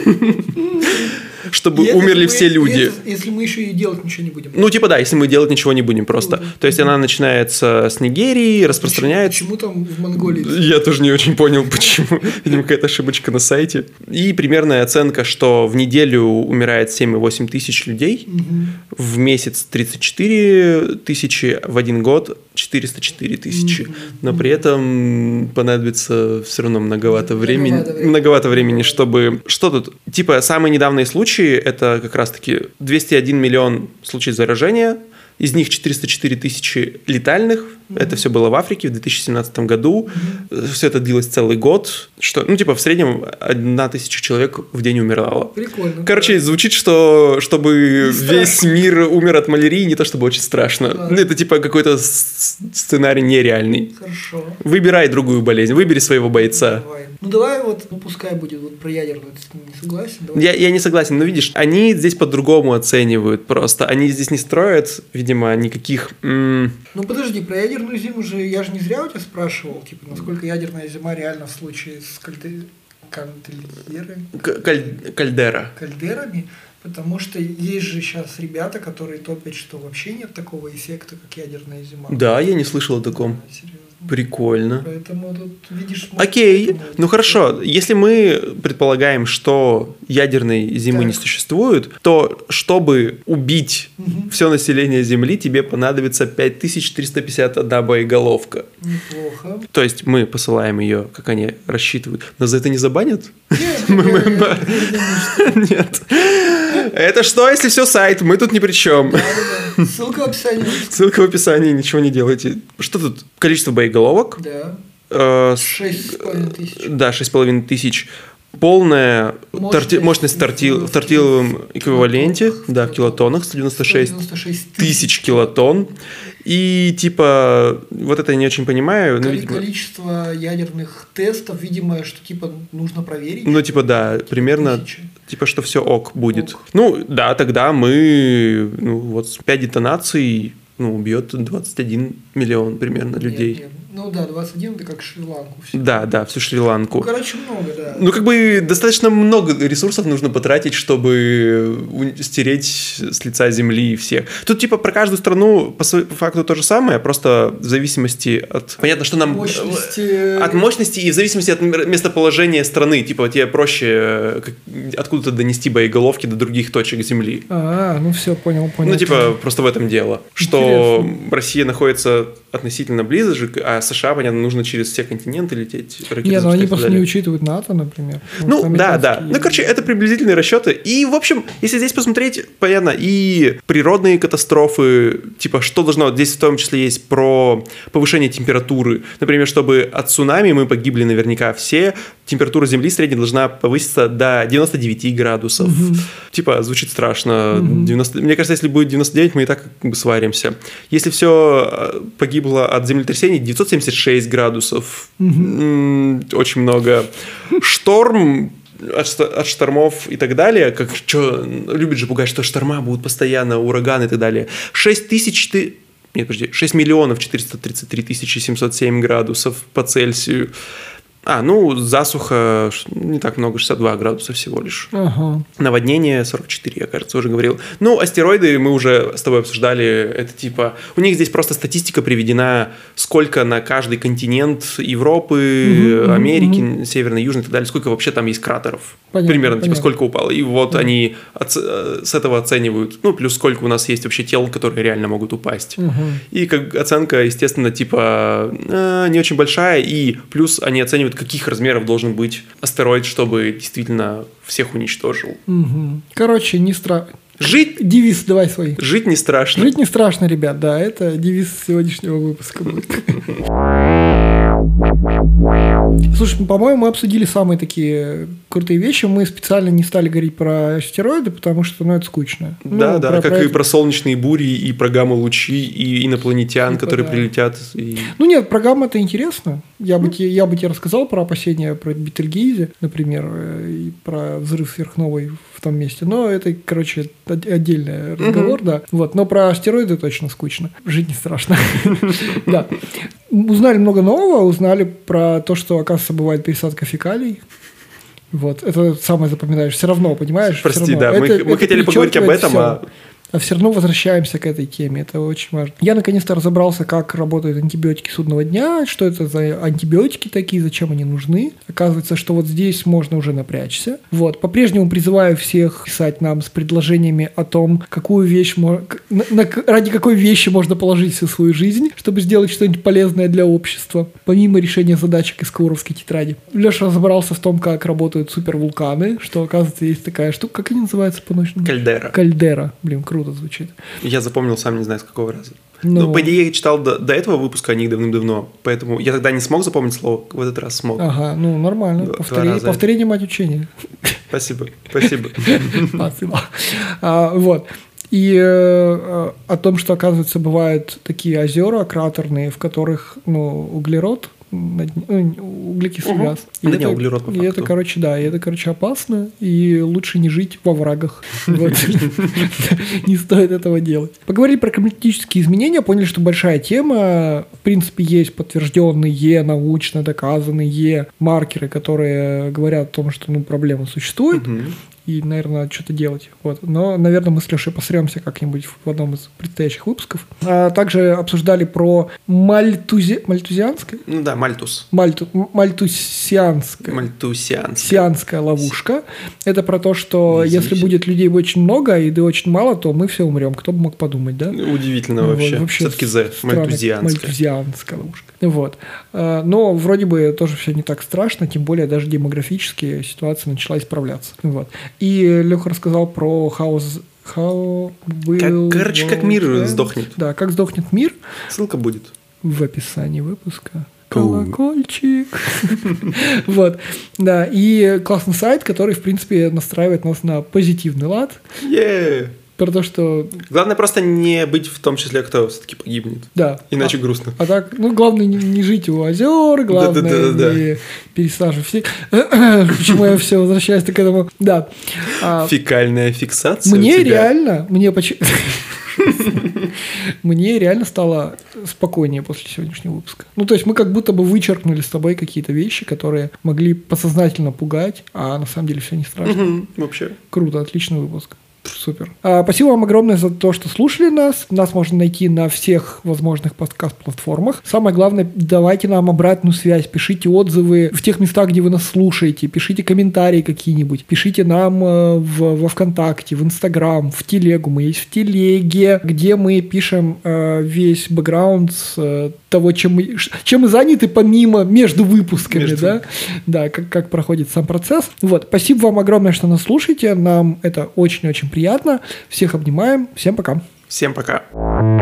Чтобы умерли все люди. Если мы еще и делать ничего не будем. Ну, типа, да, если мы делать ничего не будем просто. То есть она начинается с Нигерии, распространяется... Почему там в Монголии? Я тоже не очень понял, почему. Видимо, какая-то ошибочка на сайте. И примерная оценка, что в неделю умирает 7,8 тысяч людей, в месяц 34 тысячи, в один год 404 тысячи. Но при этом понадобится все равно многовато времени, чтобы... Что тут? Типа, самые недавние случаи, это как раз-таки 201 миллион случаев заражения, из них 404 тысячи летальных. Это все было в Африке в 2017 году. Все это длилось целый год. Что, в среднем 1000 человек в день умирало. Прикольно. Короче, звучит, что чтобы весь мир умер от малярии, не то чтобы очень страшно. Да. Это типа какой-то сценарий нереальный. Хорошо. Выбирай другую болезнь, выбери своего бойца. Давай пускай будет про ядерную. Ты не согласен? Я не согласен, но видишь, они здесь по-другому оценивают просто. Они здесь не строят, видимо, никаких... Подожди, про ядерную зиму же, я же не зря у тебя спрашивал, насколько ядерная зима реально в случае с кальдерами, потому что есть же сейчас ребята, которые топят, что вообще нет такого эффекта, как ядерная зима. Да, я не слышал о таком. Да, серьезно. Прикольно. Поэтому тут, видишь... Окей, хорошо. Если мы предполагаем, что ядерной зимы не существует, то чтобы убить все население Земли, тебе понадобится 5351 боеголовка. Неплохо. То есть мы посылаем ее, как они рассчитывают. Но за это не забанят? Нет. Это что, если все сайт? Мы тут ни при чем. Ссылка в описании. Ссылка в описании, ничего не делайте. Что тут? Количество боеголовок? Да. 6,5 тысяч. Да, 6,5 тысяч. полная мощность в тортиловом эквиваленте, да, в килотоннах, 196 тысяч килотонн. И типа, вот это я не очень понимаю. Количество ядерных тестов, видимо, что типа нужно проверить. Ну, типа, да, примерно, 1000. Типа, что все ок будет. Ну, да, тогда мы, 5 детонаций, убьет 21 миллион примерно людей. Нет. Ну да, 21 это как Шри-Ланку. Да, всю Шри-Ланку. Ну, короче, много, да. Ну, как бы достаточно много ресурсов нужно потратить, чтобы стереть с лица земли всех. Тут, типа, про каждую страну по факту то же самое, просто в зависимости от... Понятно, что нам... От мощности и в зависимости от местоположения страны. Типа, тебе проще откуда-то донести боеголовки до других точек земли. Ну все, понял. Ну, типа, просто в этом дело. Что Россия находится относительно близко, а США, понятно, нужно через все континенты лететь. Нет, но они просто не учитывают НАТО, например. Ну, да. Ну, короче, это приблизительные расчеты. И, в общем, если здесь посмотреть, понятно, и природные катастрофы, типа, что должно... Здесь в том числе есть про повышение температуры. Например, чтобы от цунами мы погибли наверняка все, температура Земли средняя должна повыситься до 99 градусов. Типа, звучит страшно. 90... Мне кажется, если будет 99, мы и так как бы сваримся. Если все погибло от землетрясений, 976 градусов. Очень много. Шторм от штормов и так далее, как что любят же пугать, что шторма будут постоянно, ураганы и так далее. 6 миллионов 433 тысячи 707 градусов по Цельсию. Засуха не так много, 62 градуса всего лишь. Наводнение 44, я, кажется, уже говорил. Астероиды мы уже с тобой обсуждали. Это типа... У них здесь просто статистика приведена, сколько на каждый континент Европы, Америки, Северной, Южной и так далее, сколько вообще там есть кратеров. Примерно, типа, сколько упало. И вот они с этого оценивают. Плюс сколько у нас есть вообще тел, которые реально могут упасть. И как оценка, естественно, типа, не очень большая. И плюс они оценивают, каких размеров должен быть астероид, чтобы действительно всех уничтожил. Короче, не страшно. Жить... Девиз давай свой. Жить не страшно. Жить не страшно, ребят, да. Это девиз сегодняшнего выпуска будет. Слушай, по-моему, мы обсудили самые такие крутые вещи. Мы специально не стали говорить про астероиды, потому что, это скучно. Да, как и про солнечные бури, и про гамма-лучи, и инопланетян, которые прилетят. Нет, про гамма это интересно. Я бы тебе рассказал про опасения про Бетельгейзе, например, и про взрыв сверхновой в том месте. Но это, короче, отдельный разговор, да. Вот. Но про астероиды точно скучно. Жить не страшно. Да. Узнали много нового, узнали про то, что, оказывается, бывает пересадка фекалий. Вот, это самое запоминающее. Все равно, понимаешь? Прости, да, мы хотели поговорить об этом, а все равно возвращаемся к этой теме, это очень важно. Я наконец-то разобрался, как работают антибиотики судного дня, что это за антибиотики такие, зачем они нужны. Оказывается, что вот здесь можно уже напрячься. Вот, по-прежнему призываю всех писать нам с предложениями о том, какую вещь ради какой вещи можно положить всю свою жизнь, чтобы сделать что-нибудь полезное для общества, помимо решения задачек из Кауровской тетради. Леша разобрался в том, как работают супервулканы, что, оказывается, есть такая штука, как они называются по-научному? Кальдера. Блин, круто звучит. Я запомнил сам не знаю с какого раза. По идее, я читал до этого выпуска о них давным-давно, поэтому я тогда не смог запомнить слово, в этот раз смог. Ага, нормально. Повторение мать учения. Спасибо. Спасибо. Вот. И о том, что, оказывается, бывают такие озера кратерные, в которых углерод, углекислый газ. Углерод по факту. И это, короче, опасно, и лучше не жить во врагах. Не стоит этого делать. Поговорили про климатические изменения, поняли, что большая тема. В принципе, есть подтвержденные, научно доказанные маркеры, которые говорят о том, что проблема существует. И, наверное, надо что-то делать. Вот. Но, наверное, мы с Лешей посремся как-нибудь в одном из предстоящих выпусков. Также обсуждали про мальтузианское? Мальтус. Мальтусианская ловушка. Это про то, что если будет людей очень много и очень мало, то мы все умрем. Кто бы мог подумать, да? Удивительно вообще. Все-таки мальтузианская ловушка. Вот. Но вроде бы тоже все не так страшно, тем более даже демографически ситуация начала исправляться. Вот. И Леха рассказал про как мир сдохнет. Да, как сдохнет мир. Ссылка будет в описании выпуска. Колокольчик. Вот, да. И классный сайт, который, в принципе, настраивает нас на позитивный лад. Про то, что... Главное просто не быть в том числе, кто все-таки погибнет. Да. Иначе грустно. А так, ну, главное не жить у озер, главное не пересаживать. Почему я все возвращаюсь к этому? Да. Фекальная фиксация мне реально стало спокойнее после сегодняшнего выпуска. Ну, то есть мы как будто бы вычеркнули с тобой какие-то вещи, которые могли подсознательно пугать, а на самом деле все не страшно. Вообще. Круто, отличный выпуск. Супер. Спасибо вам огромное за то, что слушали нас. Нас можно найти на всех возможных подкаст-платформах. Самое главное, давайте нам обратную связь, пишите отзывы в тех местах, где вы нас слушаете, пишите комментарии какие-нибудь, пишите нам во ВКонтакте, в Инстаграм, в Телегу. Мы есть в Телеге, где мы пишем весь бэкграунд того, чем мы заняты помимо, между выпусками, да, как проходит сам процесс. Вот, спасибо вам огромное, что нас слушаете. Нам это очень-очень приятно. Всех обнимаем. Всем пока. Всем пока.